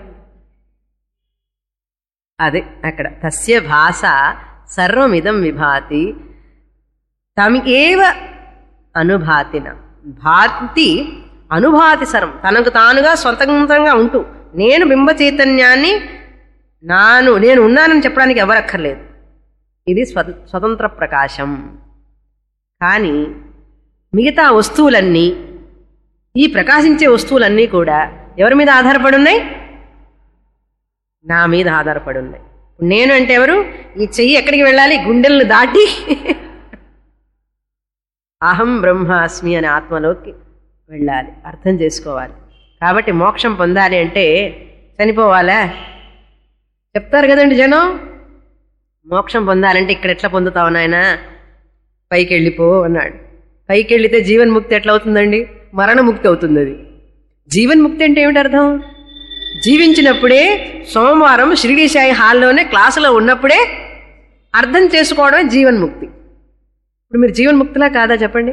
అదే అక్కడ తస్య భాష సర్వమిదం విభాతి తమికేవ అనుభాతిన. భాతి అనుభాతి సర్వం, తనకు తానుగా స్వతంత్రంగా ఉంటూ నేను బింబ చైతన్యాన్ని నేను ఉన్నానని చెప్పడానికి ఎవరక్కర్లేదు. ఇది స్వతంత్ర ప్రకాశం. కానీ మిగతా వస్తువులన్నీ, ఈ ప్రకాశించే వస్తువులన్నీ కూడా ఎవరి మీద ఆధారపడి ఉన్నాయి? నా మీద ఆధారపడి ఉన్నాయి. నేను అంటే ఎవరు? ఈ చెయ్యి ఎక్కడికి వెళ్ళాలి? గుండెలను దాటి అహం బ్రహ్మాస్మి అనే ఆత్మలోకి వెళ్ళాలి, అర్థం చేసుకోవాలి. కాబట్టి మోక్షం పొందాలి అంటే చనిపోవాలా? చెప్తారు కదండి జనం. మోక్షం పొందాలంటే ఇక్కడ ఎట్లా పొందుతావు నాయన? పైకి వెళ్ళిపో అన్నాడు. పైకి వెళితే జీవన్ముక్తి ఎట్లా అవుతుందండి? మరణముక్తి అవుతుంది. అది జీవన్ముక్తి అంటే ఏమిటి అర్థం? జీవించినప్పుడే, సోమవారం షిరిడి సాయి హాల్లోనే క్లాసులో ఉన్నప్పుడే అర్థం చేసుకోవడమే జీవన్ముక్తి. ఇప్పుడు మీరు జీవన్ముక్తిలా కాదా చెప్పండి?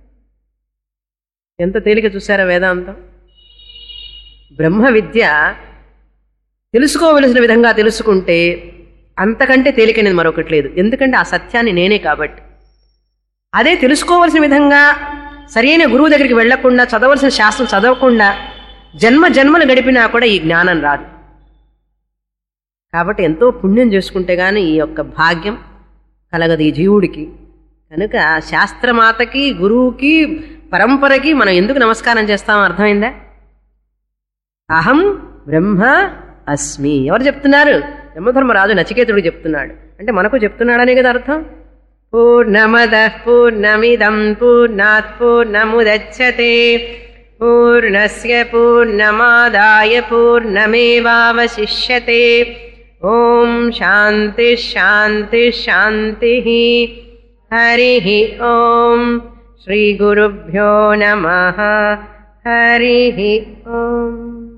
ఎంత తేలిక చూసారా వేదాంతం. బ్రహ్మ విద్య తెలుసుకోవలసిన విధంగా తెలుసుకుంటే అంతకంటే తేలికనేది మరొకటి లేదు. ఎందుకంటే ఆ సత్యాన్ని నేనే కాబట్టి. అదే తెలుసుకోవలసిన విధంగా సరైన గురువు దగ్గరికి వెళ్లకుండా, చదవలసిన శాస్త్రం చదవకుండా జన్మలు గడిపినా కూడా ఈ జ్ఞానం రాదు. కాబట్టి ఎంతో పుణ్యం చేసుకుంటే గాని ఈ యొక్క భాగ్యం కలగదు ఈ జీవుడికి. కనుక శాస్త్రమాతకి, గురువుకి, పరంపరకి మనం ఎందుకు నమస్కారం చేస్తామో అర్థమైందా? అహం బ్రహ్మ అస్మి ఎవరు చెప్తున్నారు? యమధర్మరాజు నచికేతుడికి చెప్తున్నాడు. అంటే మనకు చెప్తున్నాడనే కదా అర్థం. పూర్ణమదః పూర్ణమిదం పూర్ణాత్ పూర్ణముదచ్యతే పూర్ణస్య పూర్ణమాదాయ పూర్ణమేవావశిష్యతే. ఓం శాంతి శాంతి శాంతి. హరిః ఓం. శ్రీ గురుభ్యో నమః. హరిః ఓం.